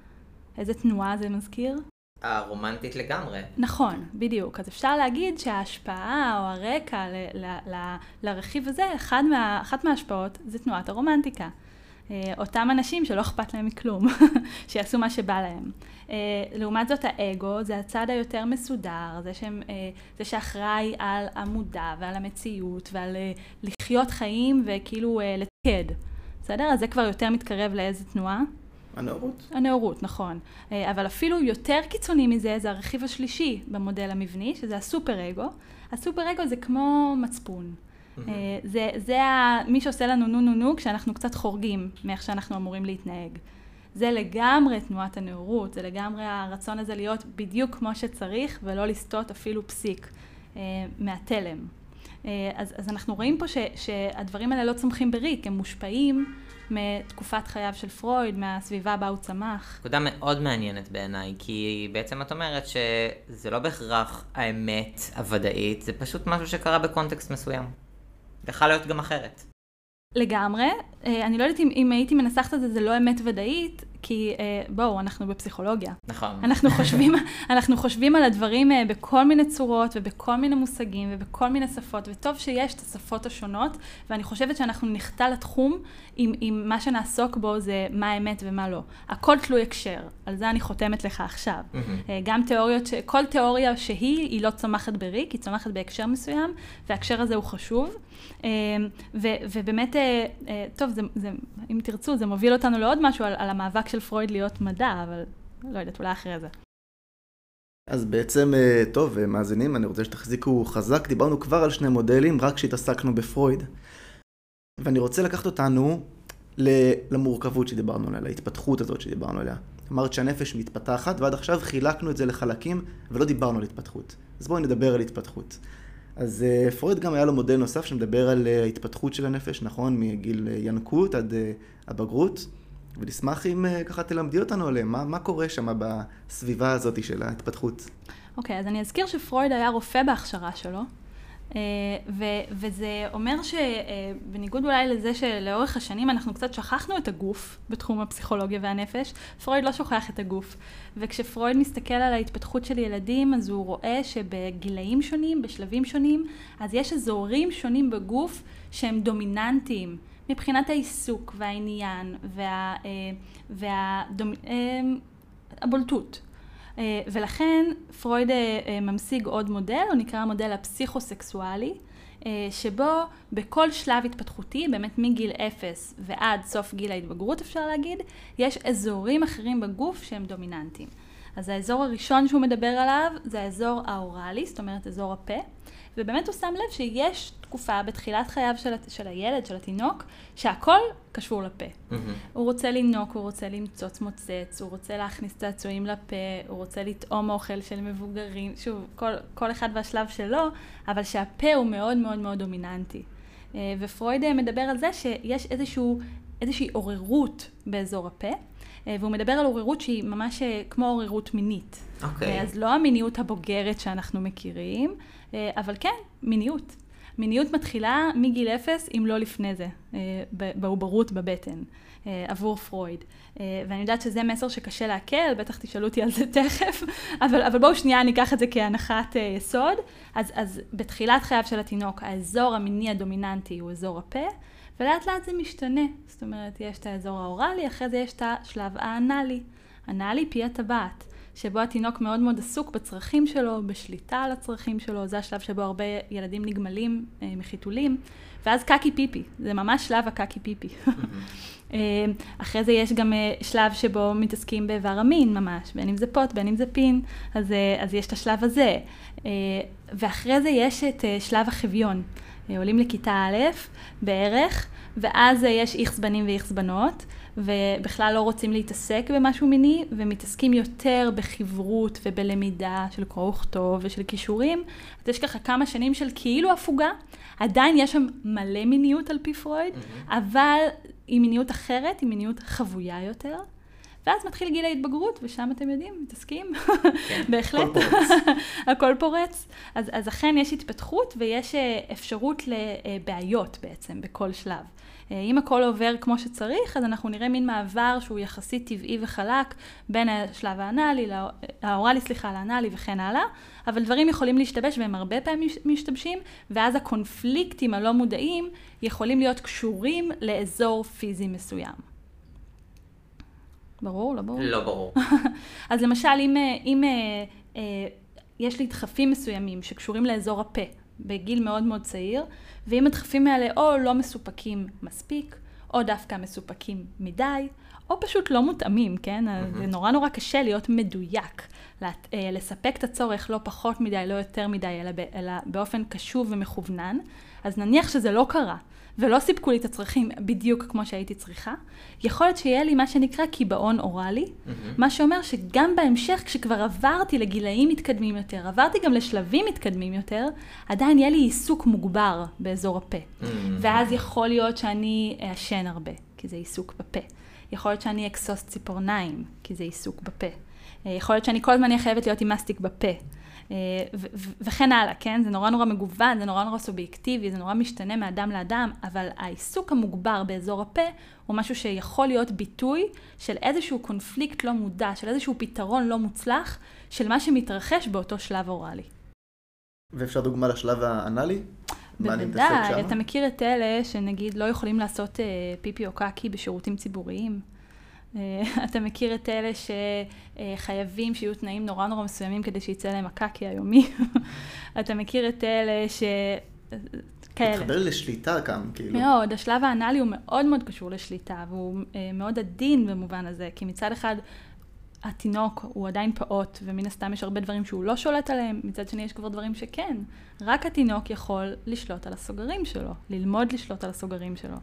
איזה תנועה זה מזכיר? הרומנטית לגמרי. נכון, בדיוק. אז אפשר להגיד שההשפעה או הרקע לרכיב הזה, אחת מההשפעות זה תנועת הרומנטיקה. אותם אנשים שלא אכפת להם מכלום, שיעשו מה שבא להם. לעומת זאת האגו זה הצד היותר מסודר, זה שאחראי על המודע ועל המציאות ועל לחיות חיים וכאילו לתקד. בסדר? אז זה כבר יותר מתקרב לאיזה תנועה? הנאורות. הנאורות, נכון. אבל אפילו יותר קיצוני מזה, זה הרכיב השלישי במודל המבני, שזה הסופר אגו. הסופר אגו זה כמו מצפון. זה מי שעושה לנו נו נו נו כשאנחנו קצת חורגים מאיך שאנחנו אמורים להתנהג. זה לגמרי תנועת הנאורות, זה לגמרי הרצון הזה להיות בדיוק כמו שצריך ולא לסטות אפילו פסיק מהתלם. אז אנחנו רואים פה שהדברים האלה לא צומחים בריק, הם מושפעים מתקופת חייו של פרויד, מהסביבה בה הוא צמח. נקודה מאוד מעניינת בעיניי, כי בעצם את אומרת שזה לא בהכרח האמת הוודאית, זה פשוט משהו שקרה בקונטקסט מסוים. יכול להיות גם אחרת. לגמרי. אני לא יודעת אם הייתי מנסחת את זה, זה לא אמת ודאית, כי בואו, אנחנו בפסיכולוגיה. נכון. אנחנו חושבים על הדברים בכל מיני צורות ובכל מיני מושגים ובכל מיני שפות, וטוב שיש את השפות השונות, ואני חושבת שאנחנו נחטא לתחום אם מה שנעסוק בו זה מה האמת ומה לא. הכל תלוי הקשר, על זה אני חותמת לך עכשיו. גם תיאוריות, כל תיאוריה היא לא צומחת בריק, היא צומחת בהקשר מסוים, וההקשר הזה הוא חשוב. ובאמת, טוב, אם תרצו, זה מוביל אותנו לעוד משהו על המאבק של פרויד להיות מדע, אבל לא יודעת, אולי אחרי זה. אז בעצם, טוב, מאזינים, אני רוצה שתחזיקו חזק. דיברנו כבר על שני מודלים, רק שהתעסקנו בפרויד. ואני רוצה לקחת אותנו למורכבות שדיברנו עליה, להתפתחות הזאת שדיברנו עליה. אמרת שהנפש מתפתחת, ועד עכשיו חילקנו את זה לחלקים, ולא דיברנו על התפתחות. אז בואו נדבר על התפתחות. אז פרויד גם היה לו מודל נוסף שמדבר על ההתפתחות של הנפש, נכון? מגיל ינקות עד הבגרות. ונשמח אם ככה תלמדי אותנו עליהם, מה קורה שם בסביבה הזאת של ההתפתחות? אוקיי, אז אני אזכיר שפרויד היה רופא בהכשרה שלו, וזה אומר שבניגוד אולי לזה שלאורך השנים אנחנו קצת שכחנו את הגוף בתחום הפסיכולוגיה והנפש, פרויד לא שוכח את הגוף. וכשפרויד מסתכל על ההתפתחות של ילדים, אז הוא רואה שבגילאים שונים, בשלבים שונים, אז יש אזורים שונים בגוף שהם דומיננטיים. מבחינת העיסוק והעניין והבולטות. ולכן פרויד ממשיג עוד מודל, הוא נקרא המודל הפסיכוסקסואלי, שבו בכל שלב התפתחותי, באמת מגיל 0 ועד סוף גיל ההתבגרות אפשר להגיד, יש אזורים אחרים בגוף שהם דומיננטיים. אז האזור הראשון שהוא מדבר עליו זה האזור האורלי, זאת אומרת אזור הפה, ובאמת הוא שם לב שיש תקופה בתחילת חייו של הילד, של התינוק, שהכל קשור לפה. הוא רוצה לנוק, הוא רוצה למצוץ מוצץ, הוא רוצה להכניס צעצועים לפה, הוא רוצה לטעום אוכל של מבוגרים, שוב, כל אחד והשלב שלו, אבל שהפה הוא מאוד מאוד מאוד דומיננטי. ופרויד מדבר על זה שיש איזושהי עוררות באזור הפה, והוא מדבר על עוררות שהיא ממש כמו עוררות מינית. אוקיי. אז לא המיניות הבוגרת שאנחנו מכירים, אבל כן, מיניות. מיניות מתחילה מגיל 0, אם לא לפני זה, בעוברות בבטן, עבור פרויד. ואני יודעת שזה מסר שקשה להקל, בטח תשאלו אותי על זה תכף, אבל בואו שנייה ניקח את זה כהנחת יסוד. אז בתחילת חייו של התינוק, האזור המיני הדומיננטי הוא אזור הפה, ולאט לאט זה משתנה. זאת אומרת, יש את האזור האורלי, אחרי זה יש את השלב האנלי. אנלי פי הטבעת, שבו התינוק מאוד מאוד עסוק בצרכים שלו, בשליטה על הצרכים שלו, זה השלב שבו הרבה ילדים נגמלים מחיתולים, ואז קקי פיפי, זה ממש שלב הקקי פיפי. אחרי זה יש גם שלב שבו מתעסקים באיבר המין ממש, בין אם זה פוט, בין אם זה פין, אז יש את השלב הזה. ואחרי זה יש את שלב החביון. עולים לכיתה א' בערך, ואז יש איכס בנים ואיכס בנות, ובכלל לא רוצים להתעסק במשהו מיני, ומתעסקים יותר בחברות ובלמידה של קרוא וכתוב ושל כישורים. אז יש ככה כמה שנים של כאילו הפוגה, עדיין יש שם מלא מיניות על פי פרויד, אבל היא מיניות אחרת, היא מיניות חבויה יותר. ואז מתחיל גיל ההתבגרות, ושם אתם יודעים, מתעסקים, כן, בהחלט, הכל פורץ. הכל פורץ. אז אכן יש התפתחות ויש אפשרות לבעיות בעצם בכל שלב. אם הכל עובר כמו שצריך, אז אנחנו נראה מין מעבר שהוא יחסית טבעי וחלק בין השלב האוראלי, לאנאלי וכן הלאה, אבל דברים יכולים להשתבש והם הרבה פעמים משתבשים, ואז הקונפליקטים הלא מודעים יכולים להיות קשורים לאזור פיזי מסוים. ברור? לא ברור? לא ברור. אז למשל, אם יש לי דחפים מסוימים שקשורים לאזור הפה, בגיל מאוד מאוד צעיר, ואם הדחפים האלה או לא מסופקים מספיק, או דווקא מסופקים מדי, או פשוט לא מותאמים, כן? זה נורא קשה להיות מדויק, לספק את הצורך לא פחות מדי, לא יותר מדי, אלא באופן קשוב ומכוונן. אז נניח שזה לא קרה, ולא סיפקו לי את הצרכים בדיוק כמו שהייתי צריכה, יכול להיות שיהיה לי מה שנקרא קיבעון אוראלי, מה שאומר שגם בהמשך, כשכבר עברתי לגילאים מתקדמים יותר, עברתי גם לשלבים מתקדמים יותר, עדיין יהיה לי עיסוק מוגבר באזור הפה. ואז יכול להיות שאני אשן הרבה, כי זה עיסוק בפה. יכול להיות שאני אקסוס ציפורניים, כי זה עיסוק בפה. יכול להיות שאני כל הזמן חייבת להיות עם מסטיק בפה. וכן הלאה, כן? זה נורא מגוון, זה נורא סובייקטיבי, זה נורא משתנה מאדם לאדם, אבל העיסוק המוגבר באזור הפה הוא משהו שיכול להיות ביטוי של איזשהו קונפליקט לא מודע, של איזשהו פתרון לא מוצלח, של מה שמתרחש באותו שלב אוראלי. ואפשר דוגמה לשלב האנאלי? בוודאי, אתה מכיר את אלה שנגיד לא יכולים לעשות פיפי או קקי בשירותים ציבוריים? אתה מכיר את אלה שחייבים שיהיו תנאים נורא מסוימים כדי שיצא להם הקקי היומי? אתה מכיר את אלה כאלה. מתחבר לשליטה כאן, כאילו. מאוד, השלב האנאלי הוא מאוד קשור לשליטה, והוא מאוד עדין במובן הזה, כי מצד אחד התינוק הוא עדיין פעוט, ומן הסתם יש הרבה דברים שהוא לא שולט עליהם, מצד שני יש כבר דברים שכן. רק התינוק יכול לשלוט על הסוגרים שלו, ללמוד לשלוט על הסוגרים שלו.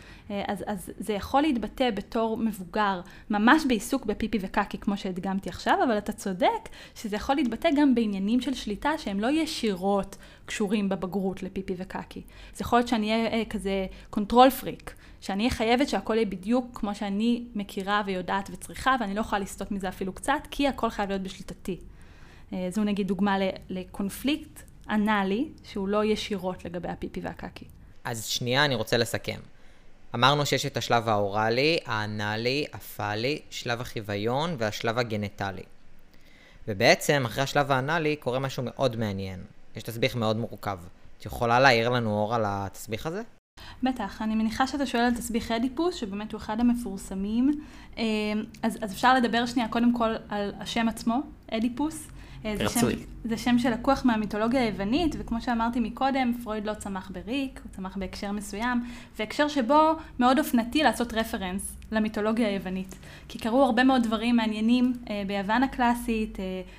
אז זה יכול להתבטא בתור מבוגר, ממש בעיסוק בפיפי וקקי, כמו שהדגמתי עכשיו, אבל אתה צודק שזה יכול להתבטא גם בעניינים של שליטה, שהם לא ישירות קשורים בבגרות לפיפי וקקי. זה יכול להיות שאני אהיה כזה קונטרול פריק, שאני אהיה חייבת שהכל יהיה בדיוק כמו שאני מכירה ויודעת וצריכה, ואני לא יכולה לסטות מזה אפילו קצת, כי הכל חייב להיות בשליטתי. זו נגיד דוגמה לקונפליקט אנאלי, שהוא לא ישירות לגבי הפיפי והקקי. אז שנייה, אני רוצה לסכם. אמרנו שיש את השלב האוראלי, האנאלי, הפאלי, שלב החיוויון והשלב הגנטלי. ובעצם, אחרי השלב האנאלי, קורה משהו מאוד מעניין. יש תסביך מאוד מורכב. את יכולה להעיר לנו אור על התסביך הזה? בטח, אני מניחה שאתה שואל על תסביך אדיפוס, שבאמת הוא אחד המפורסמים. אז אפשר לדבר שנייה קודם כל על השם עצמו, אדיפוס. זה שם שלקוח מהמיתולוגיה היוונית, וכמו שאמרתי מקודם, פרויד לא צמח בריק, הוא צמח בהקשר מסוים, והקשר שבו מאוד אופנתי לעשות רפרנס למיתולוגיה היוונית. כי קרו הרבה מאוד דברים מעניינים ביוון הקלאסית,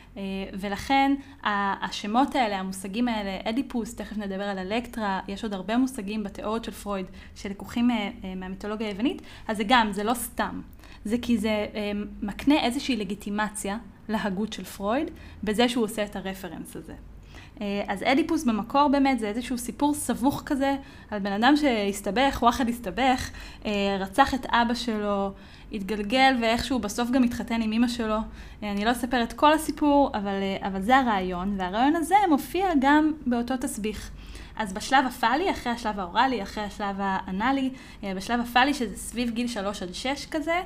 ולכן השמות האלה, המושגים האלה, אדיפוס, תכף נדבר על אלקטרה, יש עוד הרבה מושגים בתיאוריות של פרויד שלקוחים מהמיתולוגיה היוונית, אז זה לא סתם. זה כי זה מקנה איזושהי לגיטימציה להגות של פרויד, בזה שהוא עושה את הרפרנס הזה. אז אדיפוס במקור באמת זה איזשהו סיפור סבוך כזה, על בן אדם שהסתבך, וואחד הסתבך, רצח את אבא שלו, התגלגל ואיכשהו בסוף גם התחתן עם אמא שלו. אני לא אספר את כל הסיפור, אבל זה הרעיון, והרעיון הזה מופיע גם באותו תסביך. אז בשלב הפאלי, אחרי השלב האוראלי, אחרי השלב האנאלי, בשלב הפאלי שזה סביב גיל 3-6 כזה,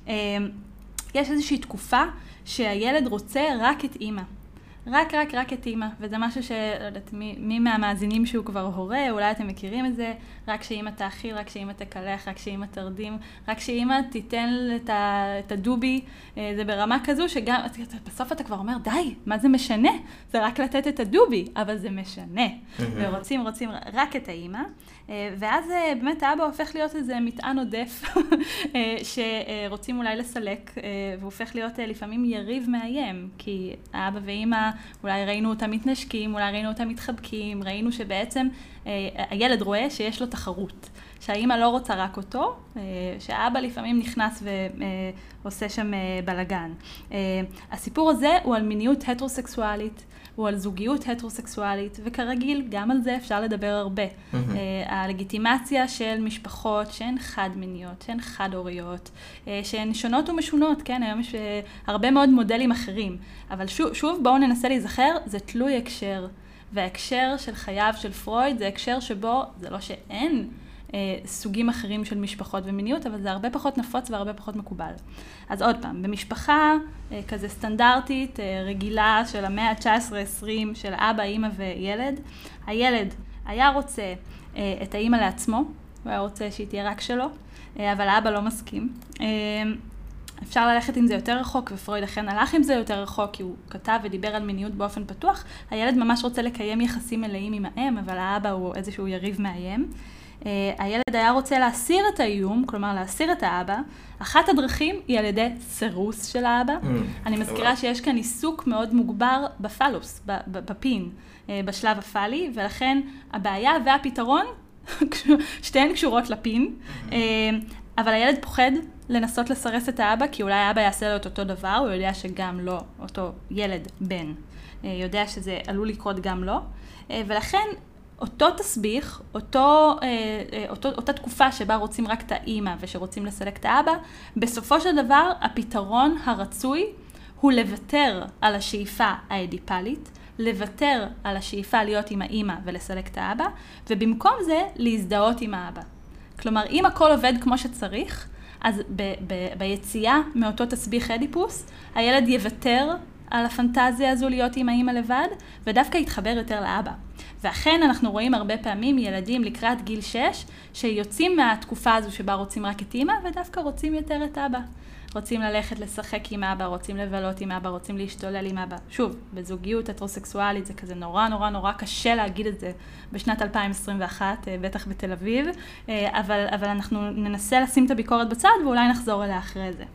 יש איזושהי תקופה שהילד רוצה רק את אמא. רק את אמא, וזה משהו מי מהמאזינים שהוא כבר הורה, אולי אתם מכירים את זה, רק שאמא תאכיל, רק שאמא תקלח, רק שאמא תרדים, רק שאמא תיתן את הדובי, זה ברמה כזו שגם, בסוף אתה כבר אומר, די, מה זה משנה? זה רק לתת את הדובי, אבל זה משנה. ורוצים רק את האמא, ואז באמת האבא הופך להיות איזה מטען עודף, שרוצים אולי לסלק, והופך להיות לפעמים יריב מאיים, כי האבא ואמא, אולי ראינו אותם מתנשקים, אולי ראינו אותם מתחבקים, ראינו שבעצם הילד רואה שיש לו תחרות, שהאמא לא רוצה רק אותו, שהאבא לפעמים נכנס ועושה שם בלגן. הסיפור הזה הוא על מיניות הטרוסקסואלית, הוא על זוגיות הטרוסקסואלית, וכרגיל, גם על זה אפשר לדבר הרבה. הלגיטימציה של משפחות שהן חד-מיניות, שהן חד-הוריות, שהן שונות ומשונות, כן? היום יש הרבה מאוד מודלים אחרים. אבל שוב, בואו ננסה להיזכר, זה תלוי הקשר. וההקשר של חייו של פרויד זה הקשר שבו, זה לא שאין סוגים אחרים של משפחות ומיניות, אבל זה הרבה פחות נפוץ והרבה פחות מקובל. אז עוד פעם, במשפחה כזה סטנדרטית, רגילה של המאה ה-19-20 של אבא, אמא וילד, הילד היה רוצה את האמא לעצמו, הוא היה רוצה שהיא תהיה רק שלו, אבל האבא לא מסכים. אפשר ללכת עם זה יותר רחוק, ופרויד אכן הלך עם זה יותר רחוק, כי הוא כתב ודיבר על מיניות באופן פתוח. הילד ממש רוצה לקיים יחסים מלאים עם האם, אבל האבא הוא איזשהו יריב מאיים. הילד היה רוצה להסיר את האיום, כלומר להסיר את האבא. אחת הדרכים היא על ידי סירוס של האבא. אני מזכירה שיש כאן עיסוק מאוד מוגבר בפלוס, בפין, בשלב הפלי, ולכן הבעיה והפתרון שתיהן קשורות לפין. אבל הילד פוחד לנסות לסרס את האבא, כי אולי האבא יעשה לו את אותו דבר, הוא יודע שגם לא, אותו ילד בן, יודע שזה עלול לקרות גם לא, ולכן אותו תסביך, אותה תקופה שבה רוצים רק את האמא ושרוצים לסלק את האבא, בסופו של דבר הפתרון הרצוי הוא לוותר על השאיפה האדיפלית, לוותר על השאיפה להיות עם האמא ולסלק את האבא, ובמקום זה להזדהות עם האבא. כלומר, אם הכל עובד כמו שצריך, אז ביציאה מאותו תסביך אדיפוס, הילד יוותר על הפנטזיה הזו להיות עם האמא לבד, ודווקא יתחבר יותר לאבא. ואכן אנחנו רואים הרבה פעמים ילדים לקראת גיל 6, שיוצאים מהתקופה הזו שבה רוצים רק את אמא, ודווקא רוצים יותר את אבא. רוצים ללכת לשחק עם אבא, רוצים לבלות עם אבא, רוצים להשתולל עם אבא. שוב, בזוגיות הטרוסקסואלית זה כזה נורא קשה להגיד את זה בשנת 2021, בטח בתל אביב, אבל אנחנו ננסה לשים את הביקורת בצד ואולי נחזור אליה אחרי זה.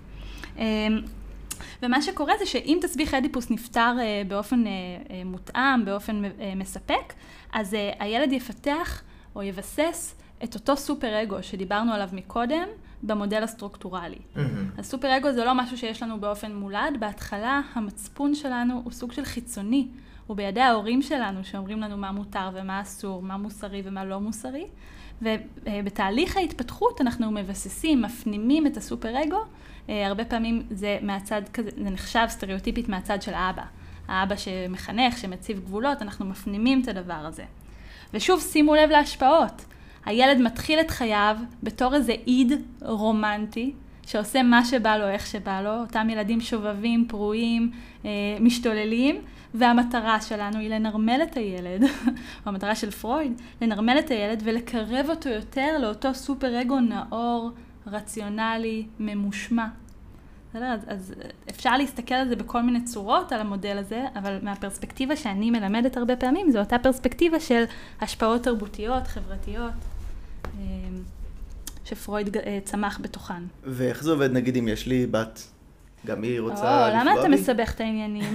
ומה שקורה זה שאם תסביך אדיפוס נפטר באופן מותאם, באופן מספק, אז הילד יפתח או יבסס את אותו סופר אגו שדיברנו עליו מקודם, במודל הסטרוקטורלי. הסופר אגו זה לא משהו שיש לנו באופן מולד, בהתחלה המצפון שלנו הוא סוג של חיצוני, הוא בידי ההורים שלנו שאומרים לנו מה מותר ומה אסור, מה מוסרי ומה לא מוסרי, ובתהליך ההתפתחות אנחנו מבססים, מפנימים את הסופר אגו, הרבה פעמים זה מהצד כזה, זה נחשב סטריאוטיפית מהצד של האבא. האבא שמחנך, שמציב גבולות, אנחנו מפנימים את הדבר הזה. ושוב, שימו לב להשפעות. הילד מתחיל את חייו בתור איזה עיד רומנטי, שעושה מה שבא לו, איך שבא לו, אותם ילדים שובבים, פרועים, משתוללים, והמטרה שלנו היא לנרמל את הילד, או המטרה של פרויד, לנרמל את הילד ולקרב אותו יותר לאותו סופר אגו נאור, רציונלי, ממושמע. אז אפשר להסתכל על זה בכל מיני צורות, על המודל הזה, אבל מהפרספקטיבה שאני מלמדת הרבה פעמים, זו אותה פרספקטיבה של השפעות תרבותיות, חברתיות, שפרויד צמח בתוכן. ואיך זה עובד, נגיד, אם יש לי בת, גם היא רוצה לפגוע בי? למה אתה מסבך את העניינים?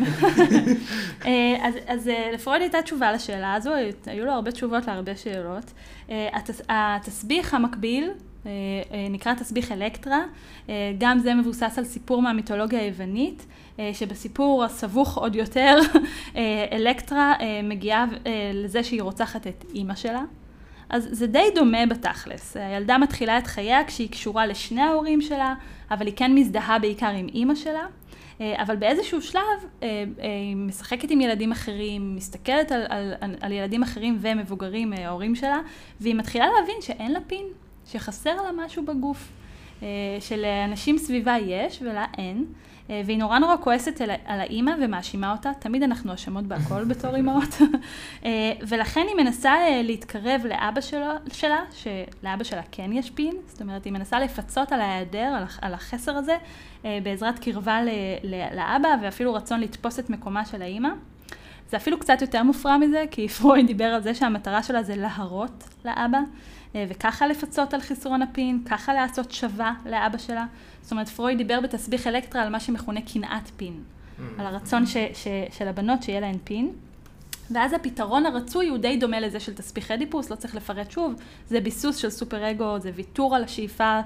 אז לפרויד הייתה תשובה לשאלה הזו, היו לו הרבה תשובות להרבה שאלות. התסביך המקביל, נקרא תסביך אלקטרה, גם זה מבוסס על סיפור מהמיתולוגיה היוונית, שבסיפור הסבוך עוד יותר, אלקטרה מגיעה לזה שהיא רוצחת את אימא שלה. אז זה די דומה בתכלס. הילדה מתחילה את חייה כשהיא קשורה לשני ההורים שלה, אבל היא כן מזדהה בעיקר עם אימא שלה. אבל באיזשהו שלב היא משחקת עם ילדים אחרים, מסתכלת על ילדים אחרים ומבוגרים, ההורים שלה, והיא מתחילה להבין שאין לה פין, שחסר לה משהו בגוף, שלאנשים סביבה יש ולה אין, והיא נורא כועסת על האימא ומאשימה אותה, תמיד אנחנו אשמות בהכל בתור אימהות, ולכן היא מנסה להתקרב לאבא שלה, שלאבא שלה כן יש פין, זאת אומרת היא מנסה לפצות על ההיעדר, על החסר הזה, בעזרת קרבה לאבא, ואפילו רצון לתפוס את מקומה של האימא. זה אפילו קצת יותר מופרע מזה, כי פרויד דיבר על זה שהמטרה שלה זה להרות לאבא, וככה לפצות על חיסרון הפין, ככה לעשות שווה לאבא שלה. זאת אומרת, פרויד דיבר בתסביך אלקטרה על מה שמכונה קנאת פין, על הרצון של הבנות שיהיה להן פין. ואז הפתרון הרצוי הוא די דומה לזה של תסביך אדיפוס, לא צריך לפרט שוב, זה ביסוס של סופר אגו, זה ויתור על השאיפה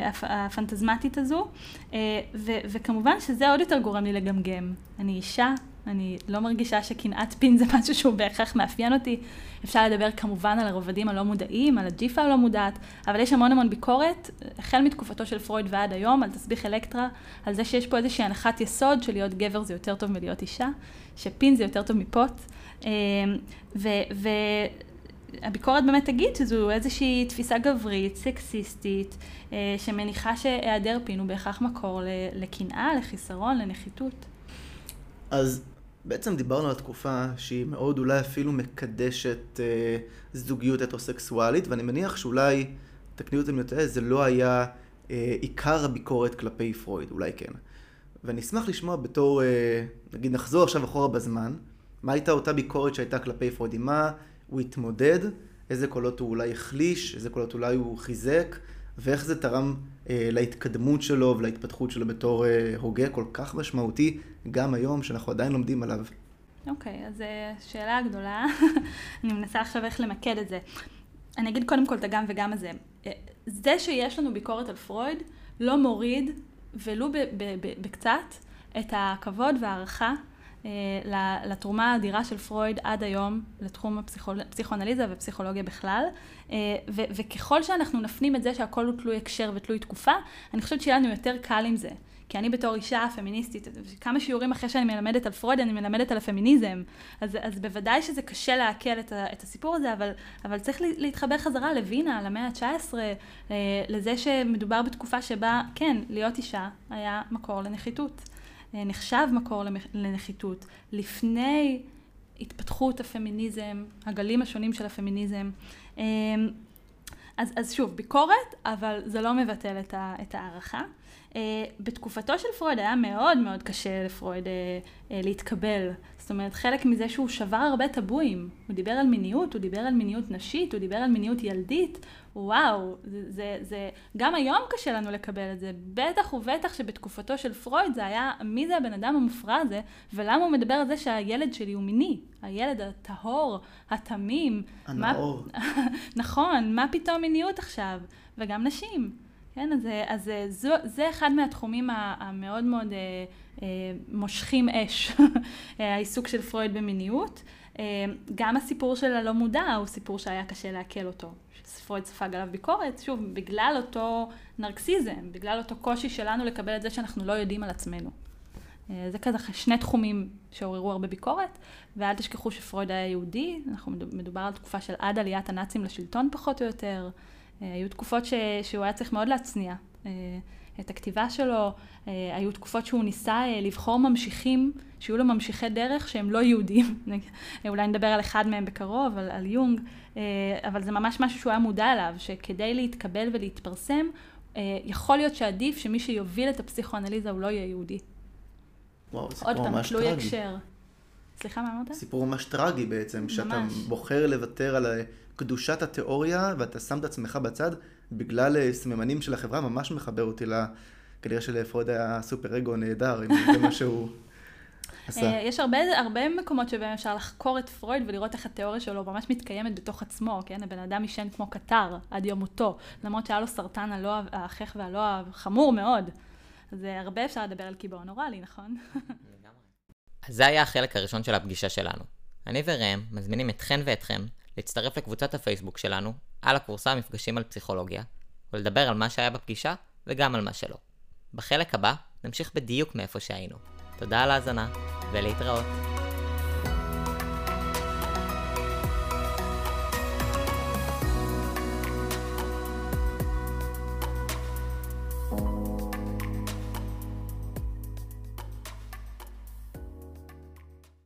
הפנטזמטית הזו, וכמובן שזה עוד יותר גורם לי לגמגם. אני אישה, אני לא מרגישה שקנאת פין זה משהו שהוא בהכרח מאפיין אותי. אפשר לדבר כמובן על הרובדים הלא מודעים, על הג'יפה הלא מודעת, אבל יש המון ביקורת, החל מתקופתו של פרויד ועד היום, על תסביך אלקטרה, על זה שיש פה איזושהי הנחת יסוד של להיות גבר זה יותר טוב מלהיות אישה, שפין זה יותר טוב מפוט, והביקורת באמת תגיד שזו איזושהי תפיסה גברית, סקסיסטית, שמניחה שהיעדר פין הוא בהכרח מקור לקנאה, לחיסרון, לנחיתות. אז בעצם דיברנו על תקופה שהיא מאוד אולי אפילו מקדשת זוגיות הטרוסקסואלית, ואני מניח שאולי, תקני אותי אם אני טועה, זה לא היה עיקר הביקורת כלפי פרויד, אולי כן. ואני אשמח לשמוע בתור, נגיד נחזור עכשיו אחורה בזמן, מה הייתה אותה ביקורת שהייתה כלפי פרויד, עם מה הוא התמודד, איזה קולות הוא אולי החליש, איזה קולות אולי הוא חיזק, ואיך זה תרם להתקדמות שלו ולהתפתחות שלו בתור הוגה כל כך משמעותי, גם היום שאנחנו עדיין לומדים עליו. אוקיי, אז שאלה גדולה. אני מנסה עכשיו איך למקד את זה. אני אגיד קודם כל את הגם וגם הזה. זה שיש לנו ביקורת על פרויד לא מוריד, ולו בקצת, את הכבוד והערכה לתרומה האדירה של פרויד עד היום לתחום הפסיכואנליזה ופסיכולוגיה בכלל. וככל שאנחנו נפנים את זה שהכל הוא תלוי הקשר ותלוי תקופה, אני חושבת שיהיה לנו יותר קל עם זה. כי אני בתור אישה פמיניסטית, כמה שיעורים אחרי שאני מלמדת על פרויד, אני מלמדת על הפמיניזם. אז בוודאי שזה קשה להקל את הסיפור הזה, אבל צריך להתחבר חזרה לווינה, למאה ה-19, לזה שמדובר בתקופה שבה, כן, להיות אישה היה מקור לנחיתות. נחשב מקור לנחיתות. לפני התפתחות הפמיניזם, הגלים השונים של הפמיניזם. אז שוב, ביקורת, אבל זה לא מבטל את הערכה. בתקופתו של פרויד היה מאוד קשה לפרויד להתקבל. זאת אומרת, חלק מזה שהוא שבר הרבה טבויים. הוא דיבר על מיניות, הוא דיבר על מיניות נשית, הוא דיבר על מיניות ילדית. וואו, גם היום קשה לנו לקבל את זה. בטח ובטח שבתקופתו של פרויד זה היה, מי זה הבן אדם המופרע הזה, ולמה הוא מדבר על זה שהילד שלי הוא מיני. הילד הטהור, התמים. הנאור. נכון, מה פתאום מיניות עכשיו? וגם נשים. כן, אז זה אחד מהתחומים המאוד מושכים אש, העיסוק של פרויד במיניות. גם הסיפור של הלא מודע הוא סיפור שהיה קשה להקל אותו. פרויד ספג עליו ביקורת, שוב, בגלל אותו נרקסיזם, בגלל אותו קושי שלנו לקבל את זה שאנחנו לא יודעים על עצמנו. זה כזה שני תחומים שעוררו הרבה ביקורת, ואל תשכחו שפרויד היה יהודי, מדובר על תקופה של עד עליית הנאצים לשלטון פחות או יותר, היו תקופות שהוא היה צריך מאוד להצניע את הכתיבה שלו, היו תקופות שהוא ניסה לבחור ממשיכים, שיהיו לו ממשיכי דרך שהם לא יהודים, אולי נדבר על אחד מהם בקרוב, על יונג, אבל זה ממש משהו שהוא היה מודע אליו, שכדי להתקבל ולהתפרסם, יכול להיות שעדיף שמי שיוביל את הפסיכואנליזה הוא לא יהיה יהודי. וואו, סיפור ממש טרגי. הקשר. סליחה, מה אמרת? סיפור ממש טרגי בעצם, שאתה בוחר לוותר על קדושת התיאוריה, ואתה שם את עצמך בצד, בגלל סממנים של החברה, ממש מחבר אותי כנראה שלפרויד היה סופר אגו נהדר, אם זה מה שהוא עשה. יש הרבה מקומות שבהם אפשר לחקור את פרויד, ולראות איך התיאוריה שלו ממש מתקיימת בתוך עצמו, כן? הבן אדם ישן כמו קטר עד יום מותו, למרות שהיה לו סרטן החך והלוע חמור מאוד. אז הרבה אפשר לדבר על קיבעון אוראלי, נכון? אז זה היה החלק הראשון של הפגישה שלנו. אני וראם מזמינים אתכן ואתכם להצטרף לקבוצת הפייסבוק שלנו על הקורסה המפגשים על פסיכולוגיה, ולדבר על מה שהיה בפגישה וגם על מה שלא. בחלק הבא נמשיך בדיוק מאיפה שהיינו. תודה על ההאזנה ולהתראות.